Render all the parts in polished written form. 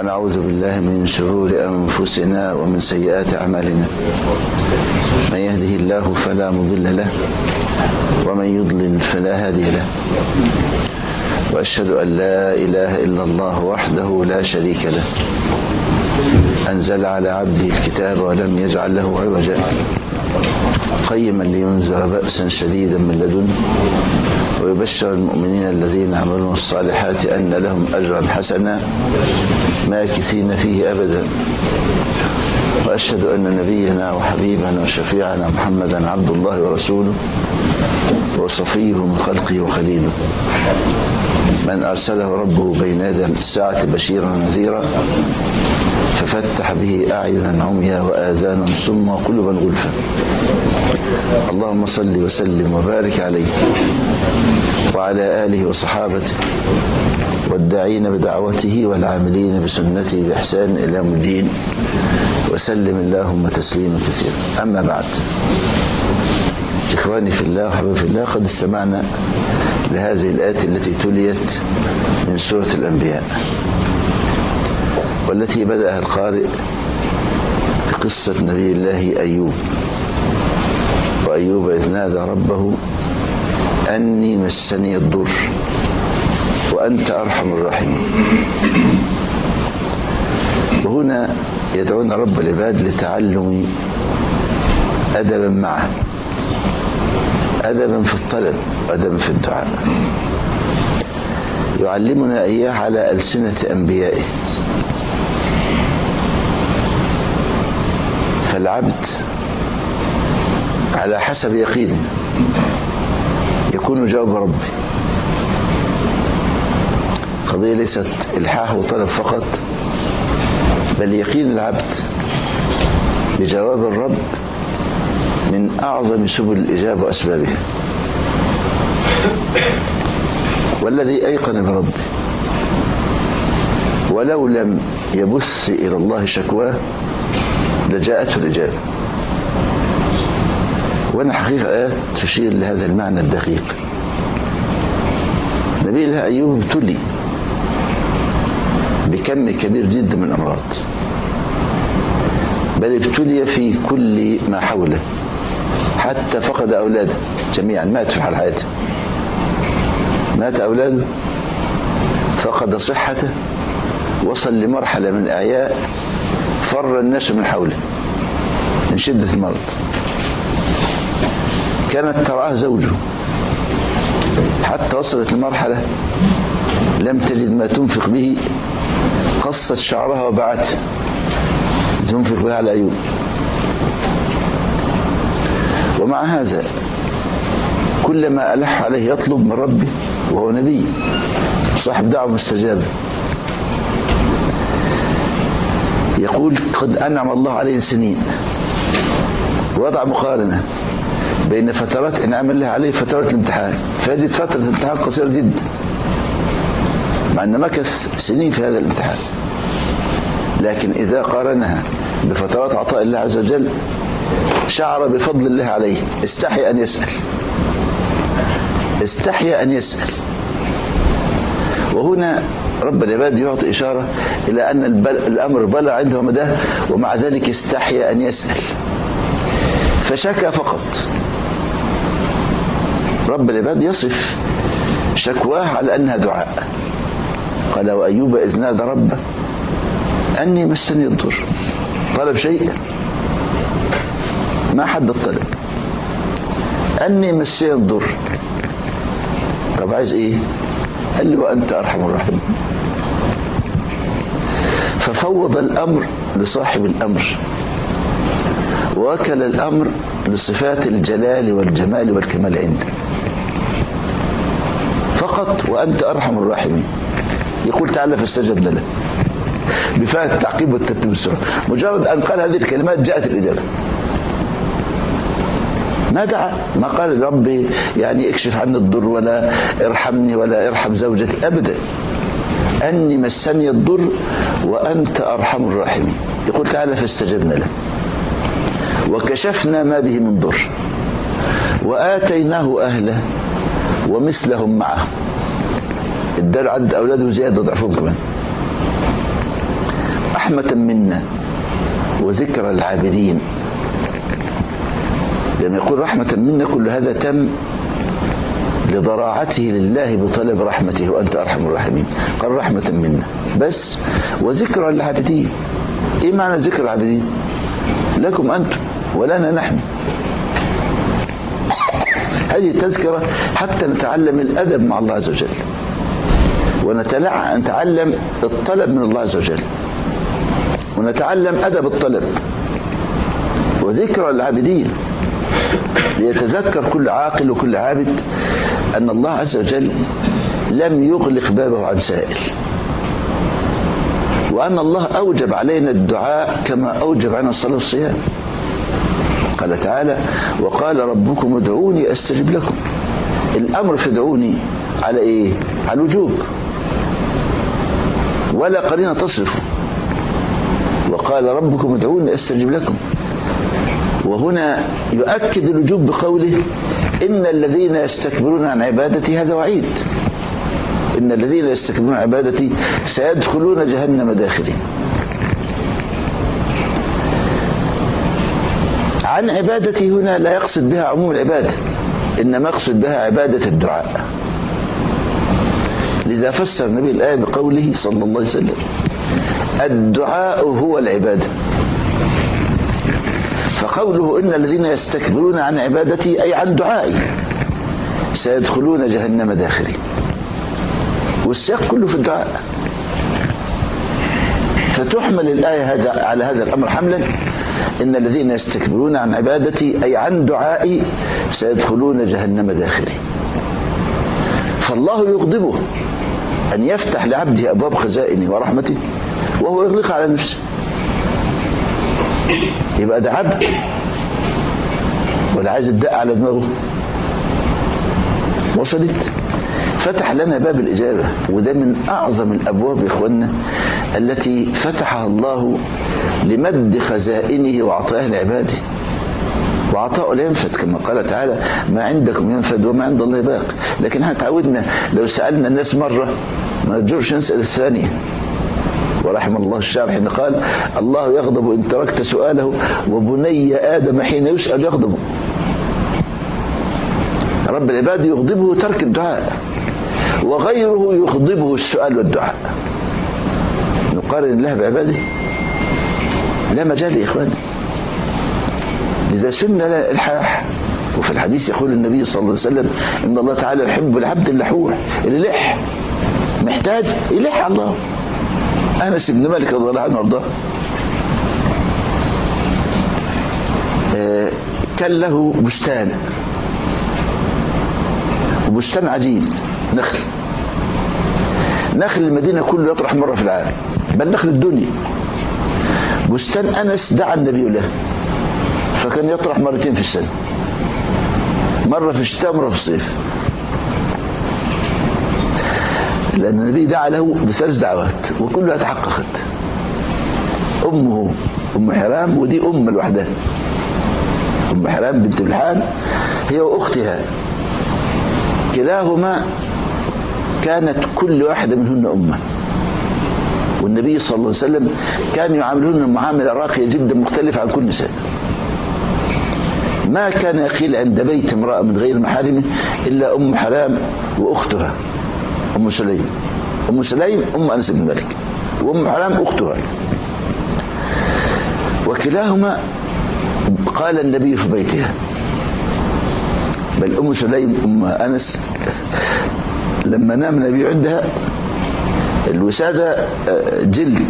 ونعوذ بالله من شرور أنفسنا ومن سيئات أعمالنا. من يهده الله فلا مضل له ومن يضلل فلا هادي له. وأشهد أن لا إله إلا الله وحده لا شريك له، أنزل على عبده الكتاب ولم يجعل له عوجا، قيما لينذر بأسا شديدا من لدنه ويبشر المؤمنين الذين عملوا الصالحات أن لهم أجرا حسنا ماكثين فيه أبدا. وأشهد أن نبينا وحبيبنا وشفيعنا محمدا عبد الله ورسوله وصفيه من خلقه وخليله، من أرسله ربه بين يدي الساعة بشيرا ونذيرا ففتح به أعينا عميا وآذانا صما وقلوبا غلفا. اللهم صل وسلم وبارك عليه وعلى آله وصحابته والداعين بدعوته والعاملين بسنته بإحسان إلى يوم الدين، وسلم اللهم تسليما كثيرا. أما بعد، إخواني في الله وحبيبي في الله، قد استمعنا لهذه الآيات التي تليت من سورة الأنبياء، والتي بدأها القارئ بقصة نبي الله أيوب. وأيوب إذ نادى ربه أني مسني الضر وأنت أرحم الراحمين. وهنا يدعون رب العباد لتعلم أدبا معه، أدبا في الطلب وأدبا في الدعاء، يعلمنا إياه على ألسنة أنبيائه. فالعبد على حسب يقينه يكون جواب ربي. قضية ليست إلحاح وطلب فقط، بل يقين العبد بجواب الرب من أعظم سبل الإجابة وأسبابها. والذي أيقن بربه ولو لم يبث إلى الله شكواه لجاءته الإجابة. وأنا حقيقة آيات تشير لهذا المعنى الدقيق. نبي الله أيوب ابتلي بكم كبير جدا من الأمراض، بل ابتلي في كل ما حوله، حتى فقد أولاده جميعا، مات في حال حياته، مات أولاده، فقد صحته، وصل لمرحلة من الإعياء فر الناس من حوله من شدة المرض. كانت ترعاه زوجه حتى وصلت لمرحلة لم تجد ما تنفق به، قصت شعرها وباعته تنفق بها على أيوب. ومع هذا كلما ألح عليه يطلب من ربه، وهو نبي صاحب دعوة مستجابة، يقول قد أنعم الله عليه سنين. وضع مقارنة بين فترات إنعام الله عليه فترات الامتحان، فهذه فترة الامتحان قصيرة جدا، مع أن مكث سنين في هذا الامتحان، لكن إذا قارنها بفترات عطاء الله عز وجل شعر بفضل الله عليه، استحي أن يسأل، استحي أن يسأل. وهنا رب العباد يعطي إشارة إلى أن الأمر بلغ عنده مداه، ومع ذلك استحي أن يسأل، فشكى فقط. رب العباد يصف شكواه على أنها دعاء. قال وأيوب إذ نادى ربه أني مسني الضر. طلب شيء ما حد الطلب، أني مسني الضر. طب عايز إيه؟ قال له وأنت أرحم الراحمين. ففوض الأمر لصاحب الأمر، ووكل الأمر لصفات الجلال والجمال والكمال عنده فقط. وأنت أرحم الراحمين. يقول تعالى فاستجبنا له بفاء التعقيب والترتيب السرعة. مجرد أن قال هذه الكلمات جاءت الإجابة، ما دعا، ما قال ربي يعني اكشف عني الضر ولا ارحمني ولا ارحم زوجتي، أبدا. أني مسني الضر وأنت أرحم الراحمين. يقول تعالى فاستجبنا له وكشفنا ما به من ضر وآتيناه أهله ومثلهم معه. اداله عدد أولاده زيادة ضعفهم كمان. رحمة منا وذكرى العابدين. لما يقول رحمة منا كل هذا تم لضراعته لله بطلب رحمته وأنت أرحم الراحمين. قال رحمة منا بس وذكرى العابدين. إيه معنى ذكر العابدين؟ لكم أنتم ولنا نحن. هذه التذكرة حتى نتعلم الأدب مع الله عز وجل ونتعلم الطلب من الله عز وجل ونتعلم أدب الطلب. وذكرى العابدين ليتذكر كل عاقل وكل عابد أن الله عز وجل لم يغلق بابه عن سائل، وأن الله أوجب علينا الدعاء كما أوجب علينا الصلاة والصيام. قال تعالى وقال ربكم ادعوني أستجب لكم. الأمر في ادعوني على إيه؟ على الوجوب ولا قرينة تصرفه. وقال ربكم ادعوني أستجب لكم، وهنا يؤكد الوجوب بقوله إن الذين يستكبرون عن عبادتي. هذا وعيد. إن الذين يستكبرون عن عبادتي سيدخلون جهنم داخلين. عن عبادتي هنا لا يقصد بها عموم العبادة، إنما يقصد بها عبادة الدعاء. لذا فسر النبي الآية بقوله صلى الله عليه وسلم الدعاء هو العبادة. فقوله إن الذين يستكبرون عن عبادتي أي عن دعائي سيدخلون جهنم داخلين، والسياق كله في الدعاء. فتحمل الآية على هذا الأمر حملا. إن الذين يستكبرون عن عبادتي أي عن دعائي سيدخلون جهنم داخلين. فالله يغضبه أن يفتح لعبده أبواب خزائنه ورحمته وهو يغلق على نفسه. يبقى ده عبد ولا عايز الدق على دماغه؟ وصلت؟ فتح لنا باب الإجابة، وده من أعظم الأبواب يا إخوانا التي فتحها الله لمد خزائنه وعطائه لعباده. وعطاءه لا ينفد كما قال تعالى ما عندكم ينفد وما عند الله باق. لكن احنا تعودنا لو سألنا الناس مرة ما نرجوش نسأل الثانية. ورحم الله الشاعر حين قال الله يغضب إن تركت سؤاله وبني آدم حين يسأل يغضب. رب العباد يغضبه ترك الدعاء وغيره يغضبه السؤال والدعاء. نقارن الله بعباده؟ لا مجال يا إخواني. لذا سن الإلحاح. وفي الحديث يقول النبي صلى الله عليه وسلم إن الله تعالى يحب العبد اللحوح اللي لح محتاج يلح الله. أنس بن مالك رضي الله عنه وارضاه كان له بستان، وبستان عجيب نخل المدينة كله يطرح مرة في العام، بل نخل الدنيا. بستان أنس دعا النبي له فكان يطرح مرتين في السنة، مرة في الشتاء ومرة في الصيف، لأن النبي دعا له بثلاث دعوات وكلها تحققت. أمه أم حرام، ودي أم لوحدها، أم حرام بنت ملحان هي وأختها، كلاهما كانت كل واحدة منهن أمة. والنبي صلى الله عليه وسلم كان يعاملهن معاملة راقية جدا مختلفة عن كل نساء. ما كان يقيل عند بيت امرأة من غير محارمه إلا أم حرام وأختها أم سليم. أم سليم أم أنس بن مالك، وأم حرام أختها. وكلاهما قال النبي في بيتها، بل أم سليم أم أنس لما نام النبي عندها الوسادة جلد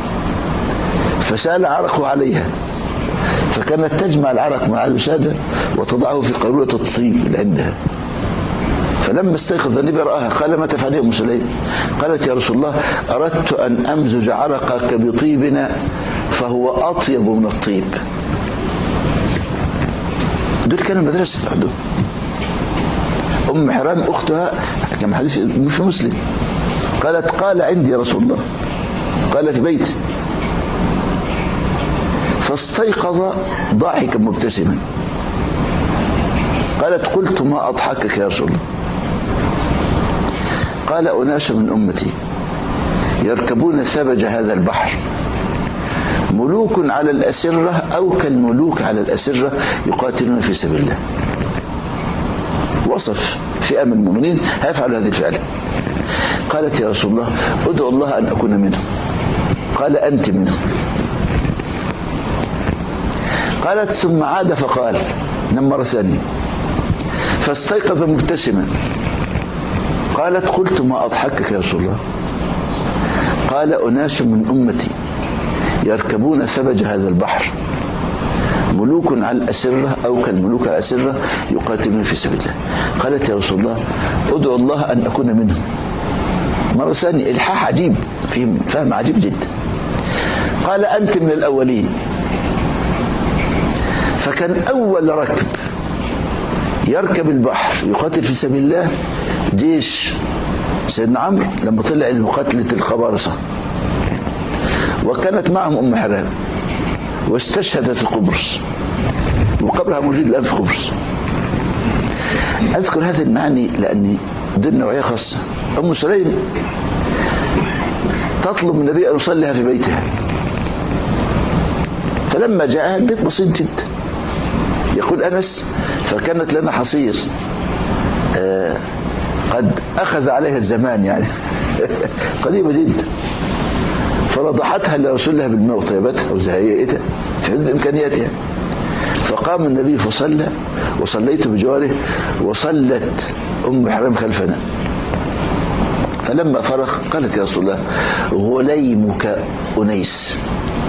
فسال عرقه عليها، فكانت تجمع العرق مع الوسادة وتضعه في قارورة الطيب اللي عندها. فلما استيقظ النبي رآها قال ما تفعلي أم سليم؟ قالت يا رسول الله أردت أن أمزج عرقك بطيبنا فهو أطيب من الطيب. دول كانوا مدرسة عندهم. أم حرام أختها كما حديث في مسلم قالت قال عندي يا رسول الله، قال في بيتي، فاستيقظ ضاحكا مبتسما. قالت قلت ما أضحكك يا رسول الله؟ قال أناس من أمتي يركبون ثبج هذا البحر ملوك على الأسرة أو كالملوك على الأسرة يقاتلون في سبيل الله. وصف فئة من المؤمنين هيفعل هذه الفعل. قالت يا رسول الله ادعو الله أن أكون منهم. قال أنت منهم. قالت ثم عاد فقال مرة ثانية فاستيقظ مبتسما. قالت قلت ما أضحكك يا رسول الله؟ قال أناس من أمتي يركبون ثبج هذا البحر ملوك على الأسرة أو كالملوك على الأسرة يقاتلون في سبيل الله. قالت يا رسول الله ادعو الله أن أكون منهم. مرة ثانية إلحاح عجيب، فهم عجيب جدا. قال أنت من الأولين. فكان أول ركب يركب البحر يقاتل في سبيل الله جيش سيدنا عمرو لما طلع لمقاتلة القبارصة، وكانت معهم أم حرام واستشهدت في قبرص وقبرها موجود الآن في قبرص. أذكر هذا المعني لأني دي نوعية خاصة. أم سليم تطلب من النبي أن يصليها في بيتها، فلما جاءها البيت بسيط جدا. يقول أنس فكانت لنا حصير قد أخذ عليها الزمان يعني قريبة جدا، فرضحتها لرسول الله بالماء وطيبتها وزهيئتها في حدود إمكانياتها. فقام النبي فصلى وصليت بجواره وصلت أم حرام خلفنا. فلما فرغ قالت يا رسول الله غليمك أنيس،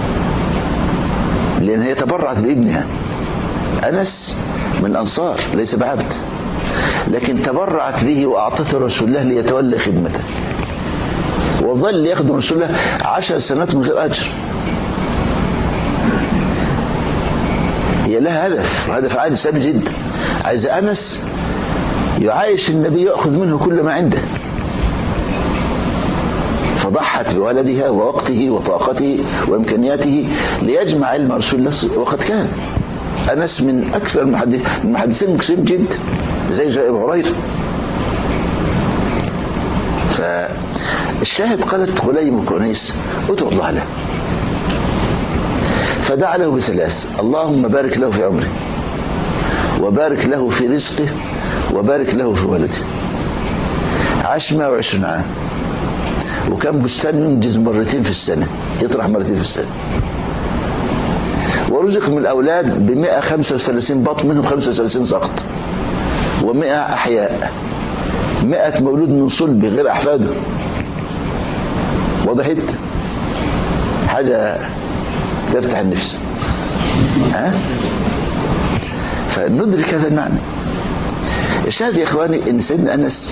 لأن هي تبرعت بابنها. أنس من الأنصار ليس بعبد، لكن تبرعت به وأعطته رسول الله ليتولى خدمته، وظل يخدم رسول الله 10 سنوات من غير أجر. هي لها هدف، وهدف عالي سامي جدا. عايز أنس يعايش النبي يأخذ منه كل ما عنده، فضحت بولدها ووقته وطاقته وإمكانياته ليجمع علم رسول الله. وقد كان أنس من أكثر المحدثين المكسبين جدا زي جاء أبو هريرة. فالشاهد قالت غليمك أنيس ادعو الله له. فدعا له بثلاث: اللهم بارك له في عمره، وبارك له في رزقه، وبارك له في ولده. عاش 120 عام، وكان بستان ينجز مرتين في السنة، يطرح مرتين في السنة. ورزق من الأولاد ب135 بطن، منهم 35 سقط، و100 أحياء، 100 مولود من صلب غير أحفاده. وضحت حاجة تفتح النفس. فندرك هذا المعنى. الشاهد يا إخواني إن سيدنا أنس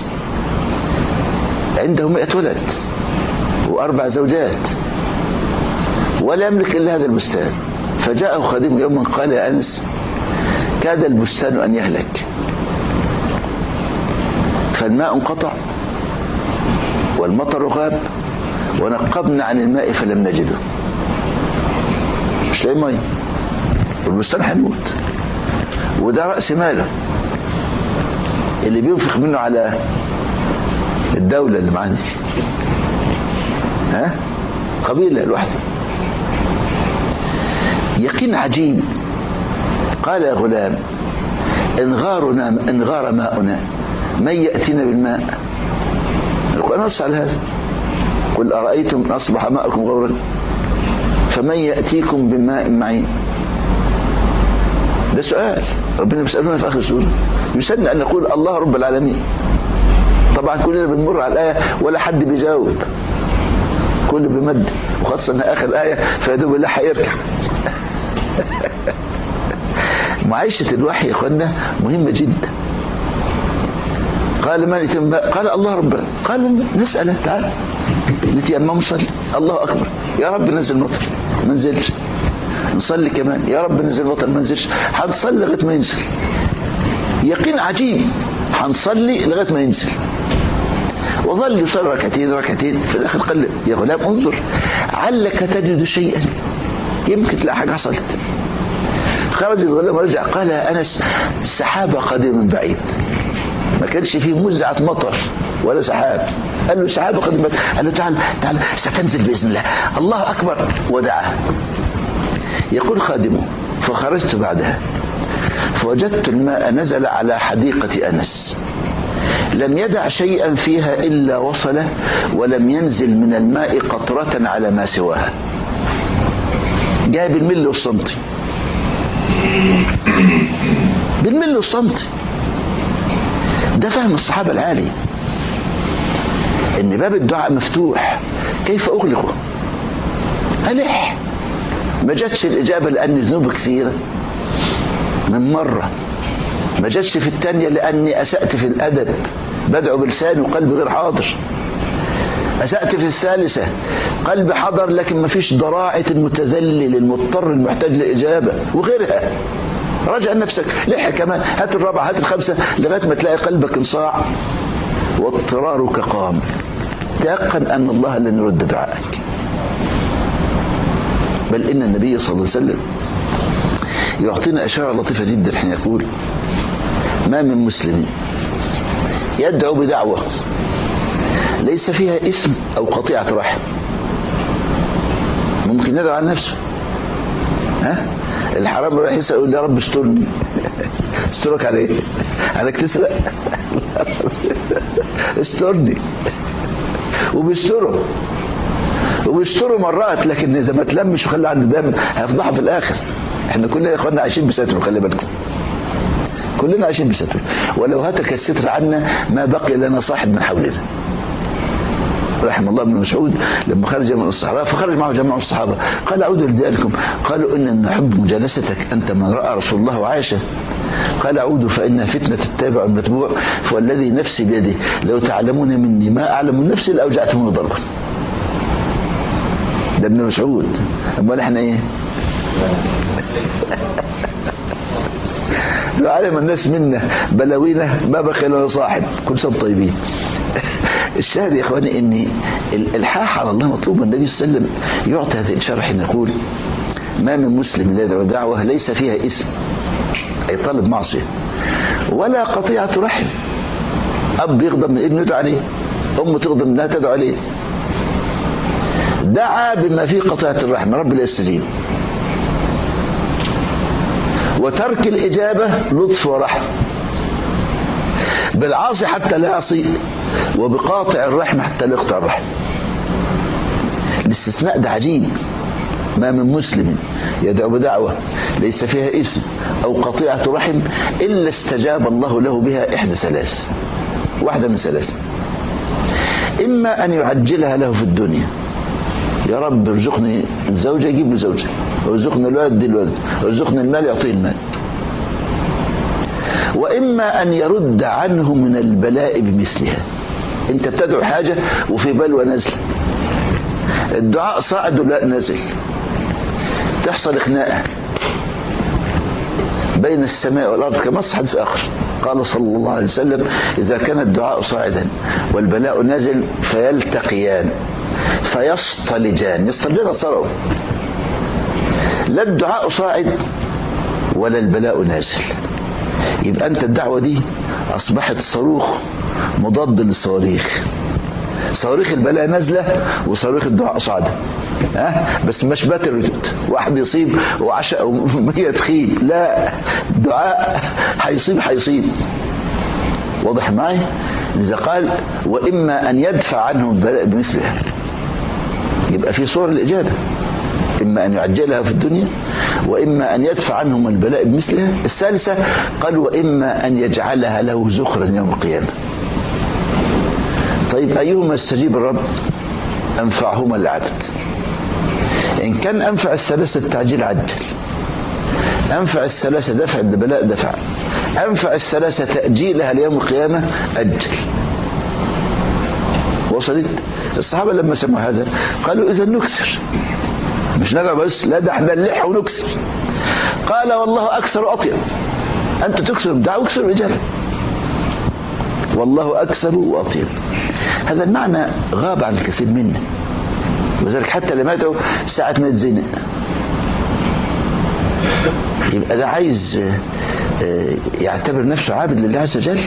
عنده 100 ولد و4 زوجات، ولا يملك إلا هذا البستان. فجاءه خادم يوما قال يا أنس كاد البستان أن يهلك، فالماء انقطع والمطر غاب، ونقبنا عن الماء فلم نجده. مش لاقي ميه، والبستان هيموت، وده رأس ماله اللي بينفق منه على الدولة اللي معاه دي، قبيلة لوحده. يقين عجيب. قال يا غلام إن غار ماؤنا من يأتينا بالماء؟ القرآن نص على هذا: قل أرأيتم إن أصبح ماؤكم غورا فمن يأتيكم بماء معين. ده سؤال ربنا بيسألنا في آخر السورة. يسألنا أن نقول الله رب العالمين. طبعا كلنا بنمر على الآية ولا حد بيجاوب، كل بمد، وخاصة أن آخر الآية فيدوب الله هيركع. معيشة الوحي يا اخوانا مهمة جدا. قال من يتم؟ قال الله ربنا. قال نسأله تعالى نتيمم نصلي، الله أكبر، يا رب نزل مطر، ما نزلش، نصلي كمان، يا رب نزل مطر، ما نزلش، هنصلي لغاية ما ينزل. يقين عجيب، هنصلي لغاية ما ينزل. وظل يصلي ركعتين، في الآخر قال يا غلام انظر علك تجد شيئا، يمكن تلاقي حاجة حصلت. خرج الغلام ورجع قال يا أنس السحابة قادمة من بعيد. ما كانش فيه مزعة مطر ولا سحاب. قال له سحابة قادمة، قال له تعال ستنزل بإذن الله، الله أكبر، ودعا. يقول خادمه: فخرجت بعدها فوجدت الماء نزل على حديقة أنس، لم يدع شيئا فيها إلا وصله، ولم ينزل من الماء قطرة على ما سواها. جاي بالملي والسنتي، بالملي والسنتي. ده فهم الصحابة العالي، ان باب الدعاء مفتوح، كيف اغلقه؟ ألح. ما جاتش الاجابة لان ذنوب كثيرة من مرة، ما جاتش في الثانية لاني اسأت في الادب، بدعو بلساني وقلبي غير حاضر. اسأت في الثالثة، قلبي حضر لكن ما فيش ضراعة المتذلل المضطر المحتاج لاجابة وغيرها. راجع نفسك، لحق كمان، هات الرابعة، هات الخمسة، لغاية ما تلاقي قلبك انصاع واضطرارك قام. تيقن أن الله لن يرد دعائك. بل إن النبي صلى الله عليه وسلم يعطينا إشارة لطيفة جدا حين يقول: ما من مسلم يدعو بدعوة ليس فيها اسم أو قطيعة رحم. ممكن يدعو عن نفسه، الحرام رايح يسأل يقول: يا رب استرني. استرك على ايه؟ عليك تسرق؟ استرني. وبيستره مرات، لكن اذا ما تلمش وخلي عنده دم هيفضحه في الاخر. احنا كلنا يا اخوانا عايشين بستر، خلي بالكم، كلنا عايشين بستر. ولو هتك الستر عنا ما بقي لنا صاحب من حولنا. رحم الله ابن مسعود لما خرج من الصحراء فخرج معه جماعة الصحابة، قال: أعودوا لدياركم. قالوا: إننا نحب مجالستك، أنت من رأى رسول الله وعائشة. قال: أعودوا فإنها فتنة التابع المتبوع، فوالذي نفسي بيده لو تعلمون مني ما أعلم من نفسي لأوجعتموني ضربا. ده ابن مسعود. أمال احنا ايه؟ لو علم الناس منا بلاوينا ما بقي لنا صاحب. كل سنة طيبين. الشاهد يا اخواني ان الالحاح على الله مطلوب. النبي صلى الله عليه وسلم يعطي هذه الاشاره حين يقول: ما من مسلم يدعو دعوه ليس فيها اثم، اي طالب معصيه، ولا قطيعه رحم. اب يغضب من ابنه يدعو عليه، ام تغضب منها تدعو عليه. دعا بما فيه قطيعه الرحم، رب لا يستجيب. وترك الاجابه لطف ورحم بالعاصي حتى لا يعصي، وبقاطع الرحم حتى لا يقطع الرحم. الاستثناء ده عجيب. ما من مسلم يدعو بدعوة ليس فيها إثم أو قطيعة رحم إلا استجاب الله له بها إحدى ثلاث، واحدة من ثلاث: إما أن يعجلها له في الدنيا، يا رب ارزقني زوجة يجيب له زوجة، وارزقني الولد يدي الولد، وارزقني المال يعطيه المال. وإما أن يرد عنه من البلاء بمثلها. أنت بتدعو حاجة وفي بلوى نازلة، الدعاء صاعد ولا نازل، تحصل خناقة بين السماء والأرض كما صح حديث آخر. قال صلى الله عليه وسلم: إذا كان الدعاء صاعدا والبلاء نازل فيلتقيان فيصطلجان. يصطلجان صاروا، لا الدعاء صاعد ولا البلاء نازل. يبقى أنت الدعوة دي أصبحت صاروخ مضاد للصواريخ. صواريخ البلاء نازلة وصواريخ الدعاء صاعدة، بس مش باتر واحد يصيب وعشق ومية تخيب، لا، الدعاء هيصيب. واضح معي؟ لذا قال: وإما أن يدفع عنهم البلاء بمثلها. يبقى في صور الإجابة: إما أن يعجلها في الدنيا، وإما أن يدفع عنهم البلاء بمثلها. الثالثة قال: وإما أن يجعلها له زخرا يوم القيامة. طيب أيهما استجيب الرب؟ أنفعهما العبد. إن كان أنفع الثلاثة التعجيل عجل، أنفع الثلاثة دفع البلاء دفع، أنفع الثلاثة تأجيلها ليوم القيامة أجل. وصلت؟ الصحابة لما سمعوا هذا قالوا: إذا نكسر، مش ندعو بس، لا ده احنا نلح ونكسر. قال: والله أكثر وأطيب. أنت تكسر الدعوة واكسر الإجابة، والله أكثر وأطيب. هذا المعنى غاب عن الكثير منا، وذلك حتى لما يدعو ساعة ما يتزنق. يبقى ده عايز يعتبر نفسه عابد لله عز وجل.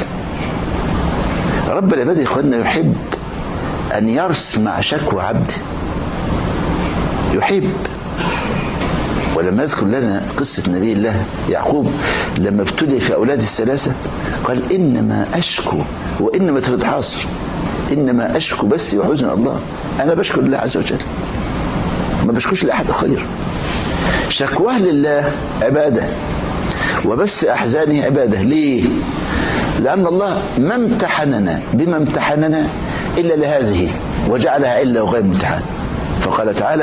رب العباد يا إخواننا يحب أن يسمع شكوى عبده، يحب ولما يذكر لنا قصة نبي الله يعقوب لما ابتلي في أولاده الثلاثة قال إنما أشكو، وإنما تفيد حاصر، إنما أشكو بس وحزن الله، أنا بشكر الله عز وجل، ما بشكوش لأحد خير. شكواه لله عبادة، وبس أحزانه عبادة. ليه؟ لأن الله ما امتحننا بما امتحننا إلا لهذه، وجعلها علة وغير امتحان. فقال تعالى: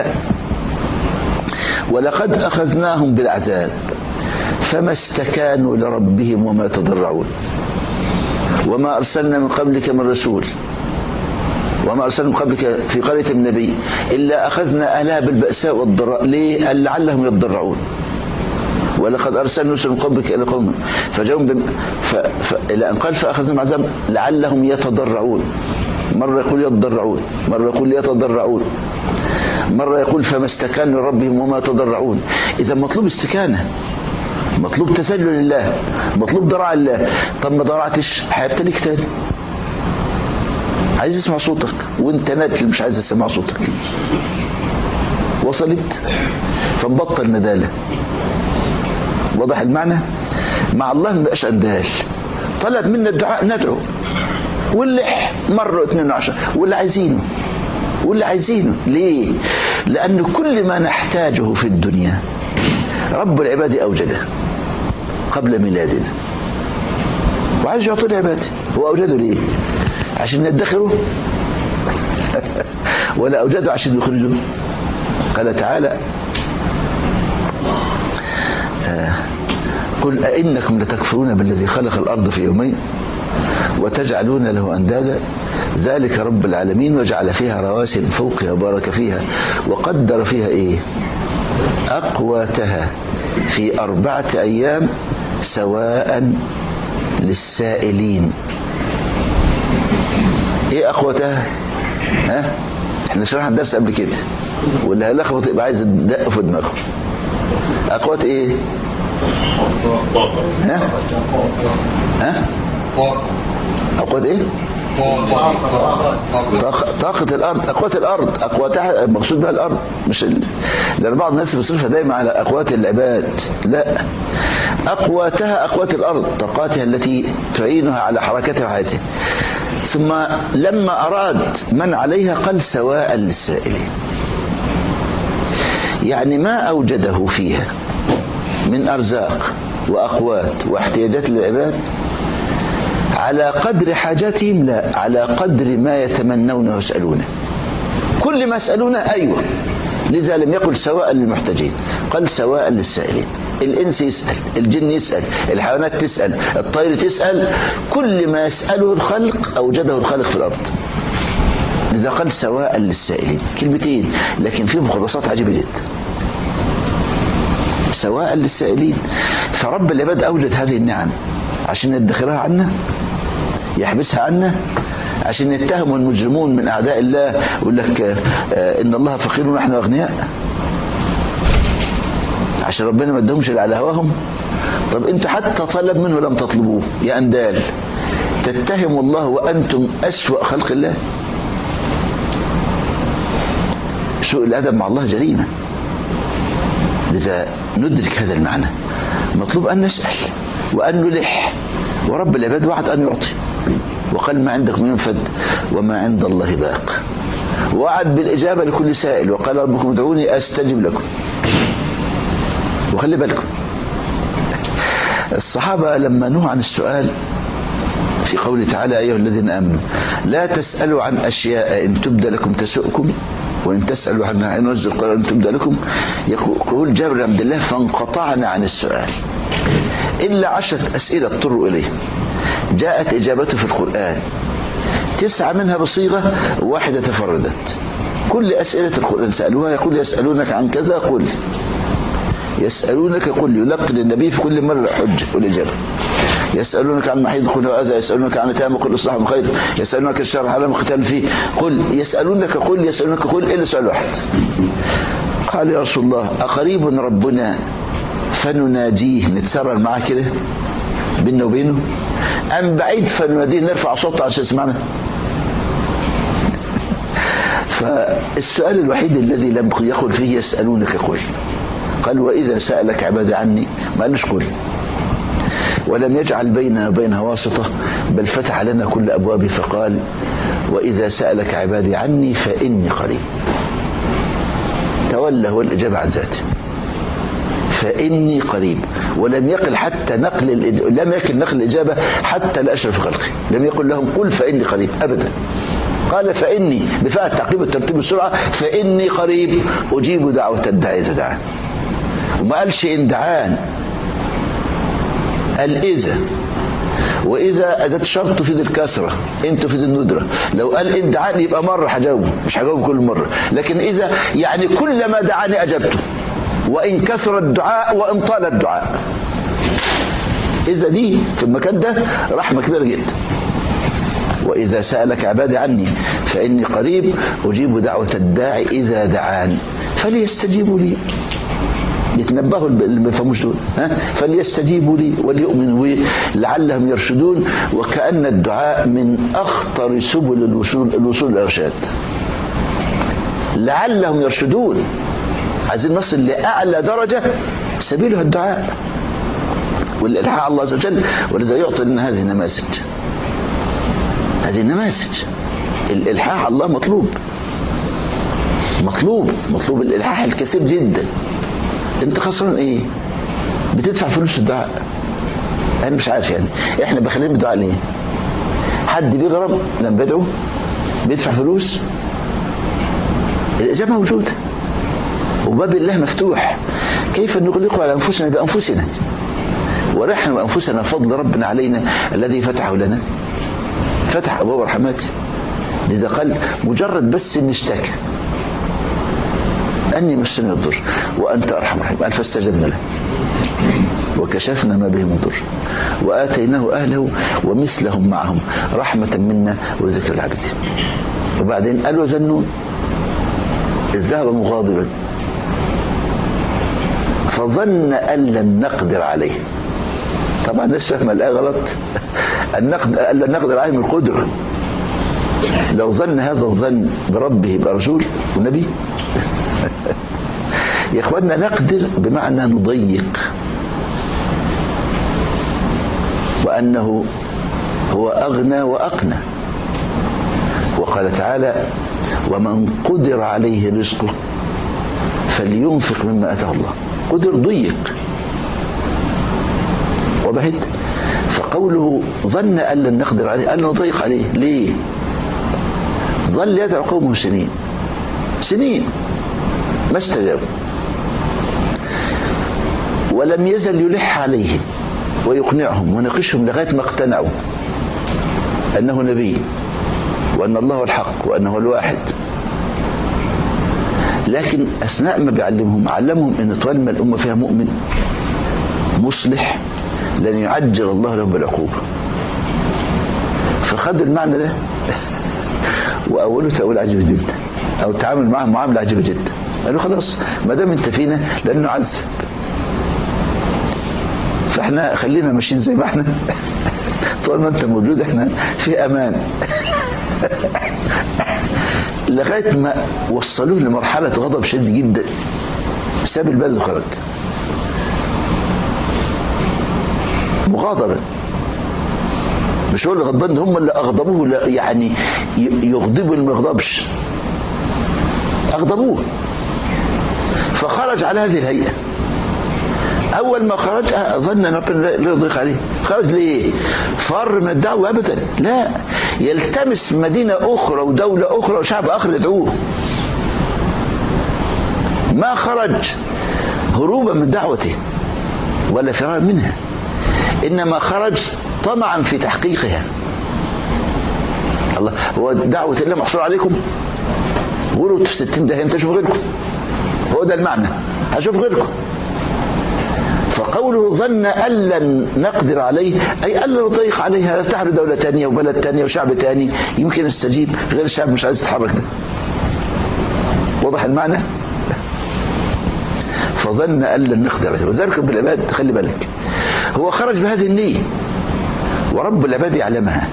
ولقد أخذناهم بالعذاب فما استكانوا لربهم وما تضرعون وما أرسلنا من قبلك من رسول وما أرسلنا من قبلك في قرية من نبي إلا أخذنا أهلها بالبأساء والضراء. ليه؟ لعلهم يضرعون. ولقد أرسلنا رسلا من قبلك إلى قوم فجاءهم إلى أن قال فأخذناهم عذاب لعلهم يتضرعون. مرة يقول يتضرعون، مرة يقول يتضرعون، مرة يقول فما استكانوا لربهم وما تضرعون. إذا مطلوب استكانة، مطلوب تذلل لله، مطلوب ضراع الله. طب ما ضرعتش هيبتليك تاني، عايز يسمع صوتك وانت نادل مش عايز تسمع صوتك. وصلت؟ فنبطل ندالة. واضح المعنى؟ مع الله ما بقاش اندال. طلب منا الدعاء ندعو، واللي مرة 12 واللي عايزينه. ليه؟ لأن كل ما نحتاجه في الدنيا رب العباد أوجده قبل ميلادنا، وعايز يعطي العباد. هو أوجده ليه؟ عشان ندخره؟ ولا أوجده عشان يخرجه؟ قال تعالى: قل أئنكم لتكفرون بالذي خلق الأرض في يومين وتجعلون له أندادا ذلك رب العالمين وجعل فيها رواسي من فوقها وبارك فيها وقدر فيها إيه؟ أقواتها في 4 أيام سواء للسائلين. إيه أقواتها؟ احنا شرحنا الدرس قبل كده، واللي هيلخبط يبقى عايز يدق في دماغه. أقوات إيه؟ أقوات إيه؟ طاقة الأرض، أقوات الأرض، أقواتها المقصود بها الأرض، مش لأن بعض الناس بيصرفها دايما على أقوات العباد. لا، أقواتها أقوات الأرض، طاقاتها التي تعينها على حركتها وحياتها. ثم لما أراد من عليها قال سواء للسائلين، يعني ما أوجده فيها من أرزاق وأقوات واحتياجات للعباد على قدر حاجاتهم، لا، على قدر ما يتمنون ويسألونه. كل ما يسألونه أيوة، لذا لم يقل سواء للمحتاجين، قال سواء للسائلين. الإنس يسأل، الجن يسأل، الحيوانات تسأل، الطير تسأل، كل ما يسأله الخلق أوجده الخالق في الأرض. لذا قال سواء للسائلين. كلمتين لكن فيهم خلاصات عجيبة جدا. سواء للسائلين. فرب العباد أوجد هذه النعم عشان يدخرها عنا، يحبسها عنا، عشان يتهموا المجرمون من أعداء الله يقول لك إن الله فقير ونحن أغنياء، عشان ربنا ما ادهمش على هواهم. طب انت حتى طلب منه لم تطلبوه يا أندال، تتهموا الله وأنتم أسوأ خلق الله. سوء الأدب مع الله جريمة. لذا ندرك هذا المعنى، مطلوب أن نسأل وأن نلح، ورب العباد وعد أن يعطي، وقال ما عندكم ينفد وما عند الله باق، وعد بالإجابة لكل سائل، وقال ربكم ادعوني أستجب لكم. وخلي بالكم الصحابة لما نهوا عن السؤال في قوله تعالى أيها الذين آمنوا لا تسألوا عن أشياء إن تبد لكم تسؤكم وإن تسألوا عنها إن وزل القرآن تبدأ لكم. يقول جابر بن عبد الله فانقطعنا عن السؤال إلا 10 أسئلة اضطروا إليه جاءت إجابته في القرآن، 9 منها بصيغة و1 تفردت. كل أسئلة القرآن سألوها يقول يسألونك عن كذا قل، يسألونك قل، يلقن النبي في كل مرة حجة والإجابة. يسألونك عن محيض قل هو أذى، يسألونك عن اليتامى قل إصلاح خير، يسألونك الشهر حرام قتال فيه قل، يسألونك قل، يسألونك قل، إلا سؤال واحد. قال يا رسول الله أقريب ربنا فنناجيه نتسرر معاه كده بيننا وبينه، أم بعيد فنناديه نرفع صوتنا عشان يسمعنا؟ فالسؤال الوحيد الذي لم يقل فيه يسألونك قل، قال وإذا سألك عبادي عني، ما قالش قل، ولم يجعل بيننا وبينها واسطة، بل فتح لنا كل أبوابه فقال وإذا سألك عبادي عني فإني قريب. تولى هو الإجابة عن ذاته، فإني قريب. ولم يقل حتى لم يكن نقل الإجابة حتى لأشرف خلقه، لم يقل لهم قل فإني قريب أبدا، قال فإني بفاء التعقيب والترتيب والسرعة، فإني قريب أجيب دعوة الداعي إذا دعان. وما قالش إن دعان، قال إذا، وإذا أداة شرط تفيد الكسرة، إن تفيد الندرة. لو قال إن دعاني يبقى مرة هجاوبه، مش هجاوبه كل مرة، لكن إذا يعني كلما دعاني أجبته، وإن كثر الدعاء وإن طال الدعاء. إذا دي في المكان ده رحمة كبيرة جدا. وإذا سألك عبادي عني فإني قريب أجيب دعوة الداعي إذا دعان فليستجيبوا لي. يتنبهوا اللي ما يفهموش دول، فليستجيبوا لي وليؤمنوا بي لعلهم يرشدون. وكأن الدعاء من أخطر سبل الوصول للإرشاد. لعلهم يرشدون، عايزين نصل لأعلى درجة سبيلها الدعاء والإلحاح على الله عز وجل. ولذا يعطي لنا هذه النماذج، هذه النماذج. الإلحاح على الله مطلوب الإلحاح الكثير جدا. انت خسران ايه؟ بتدفع فلوس الدعاء. انا مش عارف يعني احنا بخلين بالدعاء ليه؟ حد بيغرب لما بدعو بيدفع فلوس؟ الإجابة موجودة وباب الله مفتوح. كيف نغلق على أنفسنا بأنفسنا ونحن بأنفسنا فضل ربنا علينا الذي فتحه لنا، فتح أبواب رحمته. لذا قال مجرد بس نشتكى أني مسني الضر وأنت أرحم الراحمين، قال فاستجبنا له وكشفنا ما به من ضر وآتيناه أهله ومثلهم معهم رحمة منا وذكر العابدين. وبعدين قال وذنون إذ ذهب مغاضبا فظن أن لن نقدر عليه. طبعا الناس فاهمة الآية غلط. أن لن نقدر عليه من القدرة. لو ظن هذا الظن بربه يبقى رسول ونبي. يا إخواننا نقدر بمعنى نضيق، وأنه هو أغنى وأقنى. وقال تعالى ومن قدر عليه رزقه فلينفق مما أتاه الله. قدر ضيق وبهد. فقوله ظن أن لن نقدر عليه أن نضيق عليه. ليه؟ ظل يدعو قومه سنين ما استجابوا، ولم يزل يلح عليهم ويقنعهم ونقشهم لغاية ما اقتنعوا أنه نبي وأن الله الحق وأنه الواحد. لكن أثناء ما بيعلمهم علمهم أن طالما الأمة فيها مؤمن مصلح لن يعجل الله لهم بالعقوبة. فخدوا المعنى ده وأوله تأويل عجيب جدا، أو التعامل معهم معاملة عجيبة جدا. قالوا خلاص ما دام انت فينا لن نعذب، فاحنا خلينا ماشيين زي ما احنا طول ما انت موجود احنا في امان. لغايه ما وصلوه لمرحله غضب شديد جدا، ساب البلد وخرج مغاضبا. مش هو اللي غضبان، هم اللي اغضبوه. يعني يغضبوا اللي ما يغضبش، اغضبوه. فخرج على هذه الهيئه. اول ما خرج ظن ان ربنا لا يضيق عليه. خرج ليه؟ فر من الدعوه ابدا، لا، يلتمس مدينه اخرى ودوله اخرى وشعب اخر يدعوه. ما خرج هروبا من دعوته ولا فرارا منها، انما خرج طمعا في تحقيقها. الله، هو دعوه الله محصور عليكم؟ قولوا في 60 دقيقه انت شوف غيركم. هو ده المعنى، هشوف غيركم. فقوله ظن أن لن نقدر عليه أي أن لن نضيق عليه، نفتح له دولة تانية وبلد تانية وشعب تاني يمكن يستجيب، غير الشعب مش عايز يتحرك ده. واضح المعنى؟ فظن أن لن نقدر عليه. وذلك رب العباد خلي بالك هو خرج بهذه النية ورب العباد يعلمها،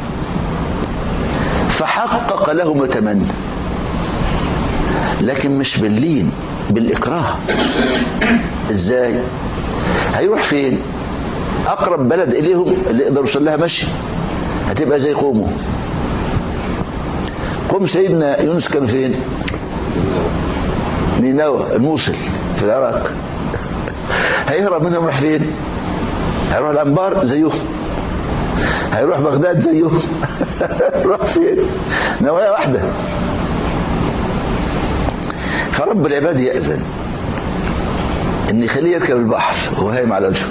فحقق له ما تمنى، لكن مش باللين بالإكراه. إزاي؟ هيروح فين؟ أقرب بلد إليهم اللي يقدر يوصل لها مشي هتبقى زي قومه. قوم سيدنا يونس كان فين؟ نينوى الموصل في العراق. هيهرب منهم راح فين؟ هيروح الأنبار زيهم، هيروح بغداد زيهم. راح فين؟ نوايا واحدة. فرب العباد يأذن ان يخليه يركب البحر وهو هايم على وجهه،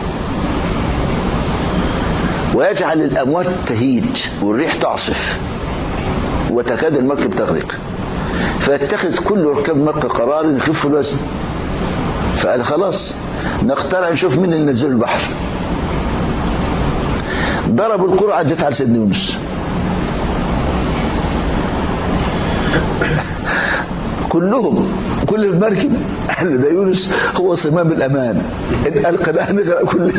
ويجعل الأمواج تهيج والريح تعصف وتكاد المركب تغرق، فيتخذ كل ركاب المركب قرار يخف الوزن. فقال خلاص نقترع نشوف مين اللي نزل البحر. ضربوا القرعة جت على سيدنا يونس. كل المركب قال ده يونس هو صمام الأمان، إن ألقى ده نغرق كلنا.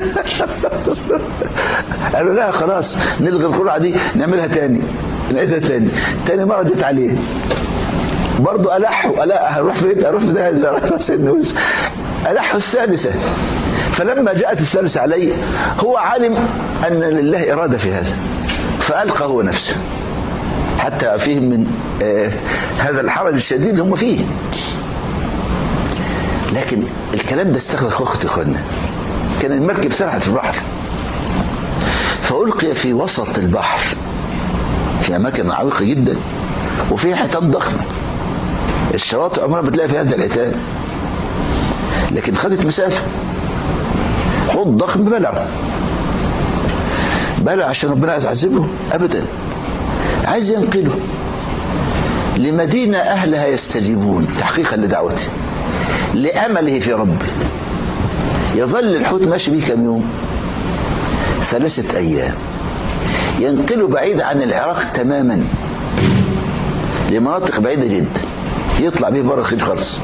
قالوا لا خلاص نلغي القرعة دي نعملها تاني، نعيدها تاني مرة جت عليه برضه ألحوا هروح فين ده سيدنا يونس. ألحوا الثالثة، فلما جاءت الثالثة عليه هو علم أن لله إرادة في هذا، فألقى هو نفسه حتى فيهم من هذا الحرج الشديد اللي هم فيه. لكن الكلام ده استخلص وقت إخواننا. كان المركب سرحت في البحر فألقي في وسط البحر في أماكن عميقة جدا وفيها حيتان ضخمة. الشواطئ عمرها بتلاقي في هذا الحيتان، لكن خدت مسافة. حوض ضخم بلع عشان ربنا عايز يعذبه؟ أبدا، عايز ينقله لمدينة أهلها يستجيبون تحقيقا لدعوته لأمله في ربه. يظل الحوت ماشي به كم يوم؟ 3 أيام. ينقله بعيد عن العراق تماما لمناطق بعيدة جدا، يطلع به بره الخليج خالص،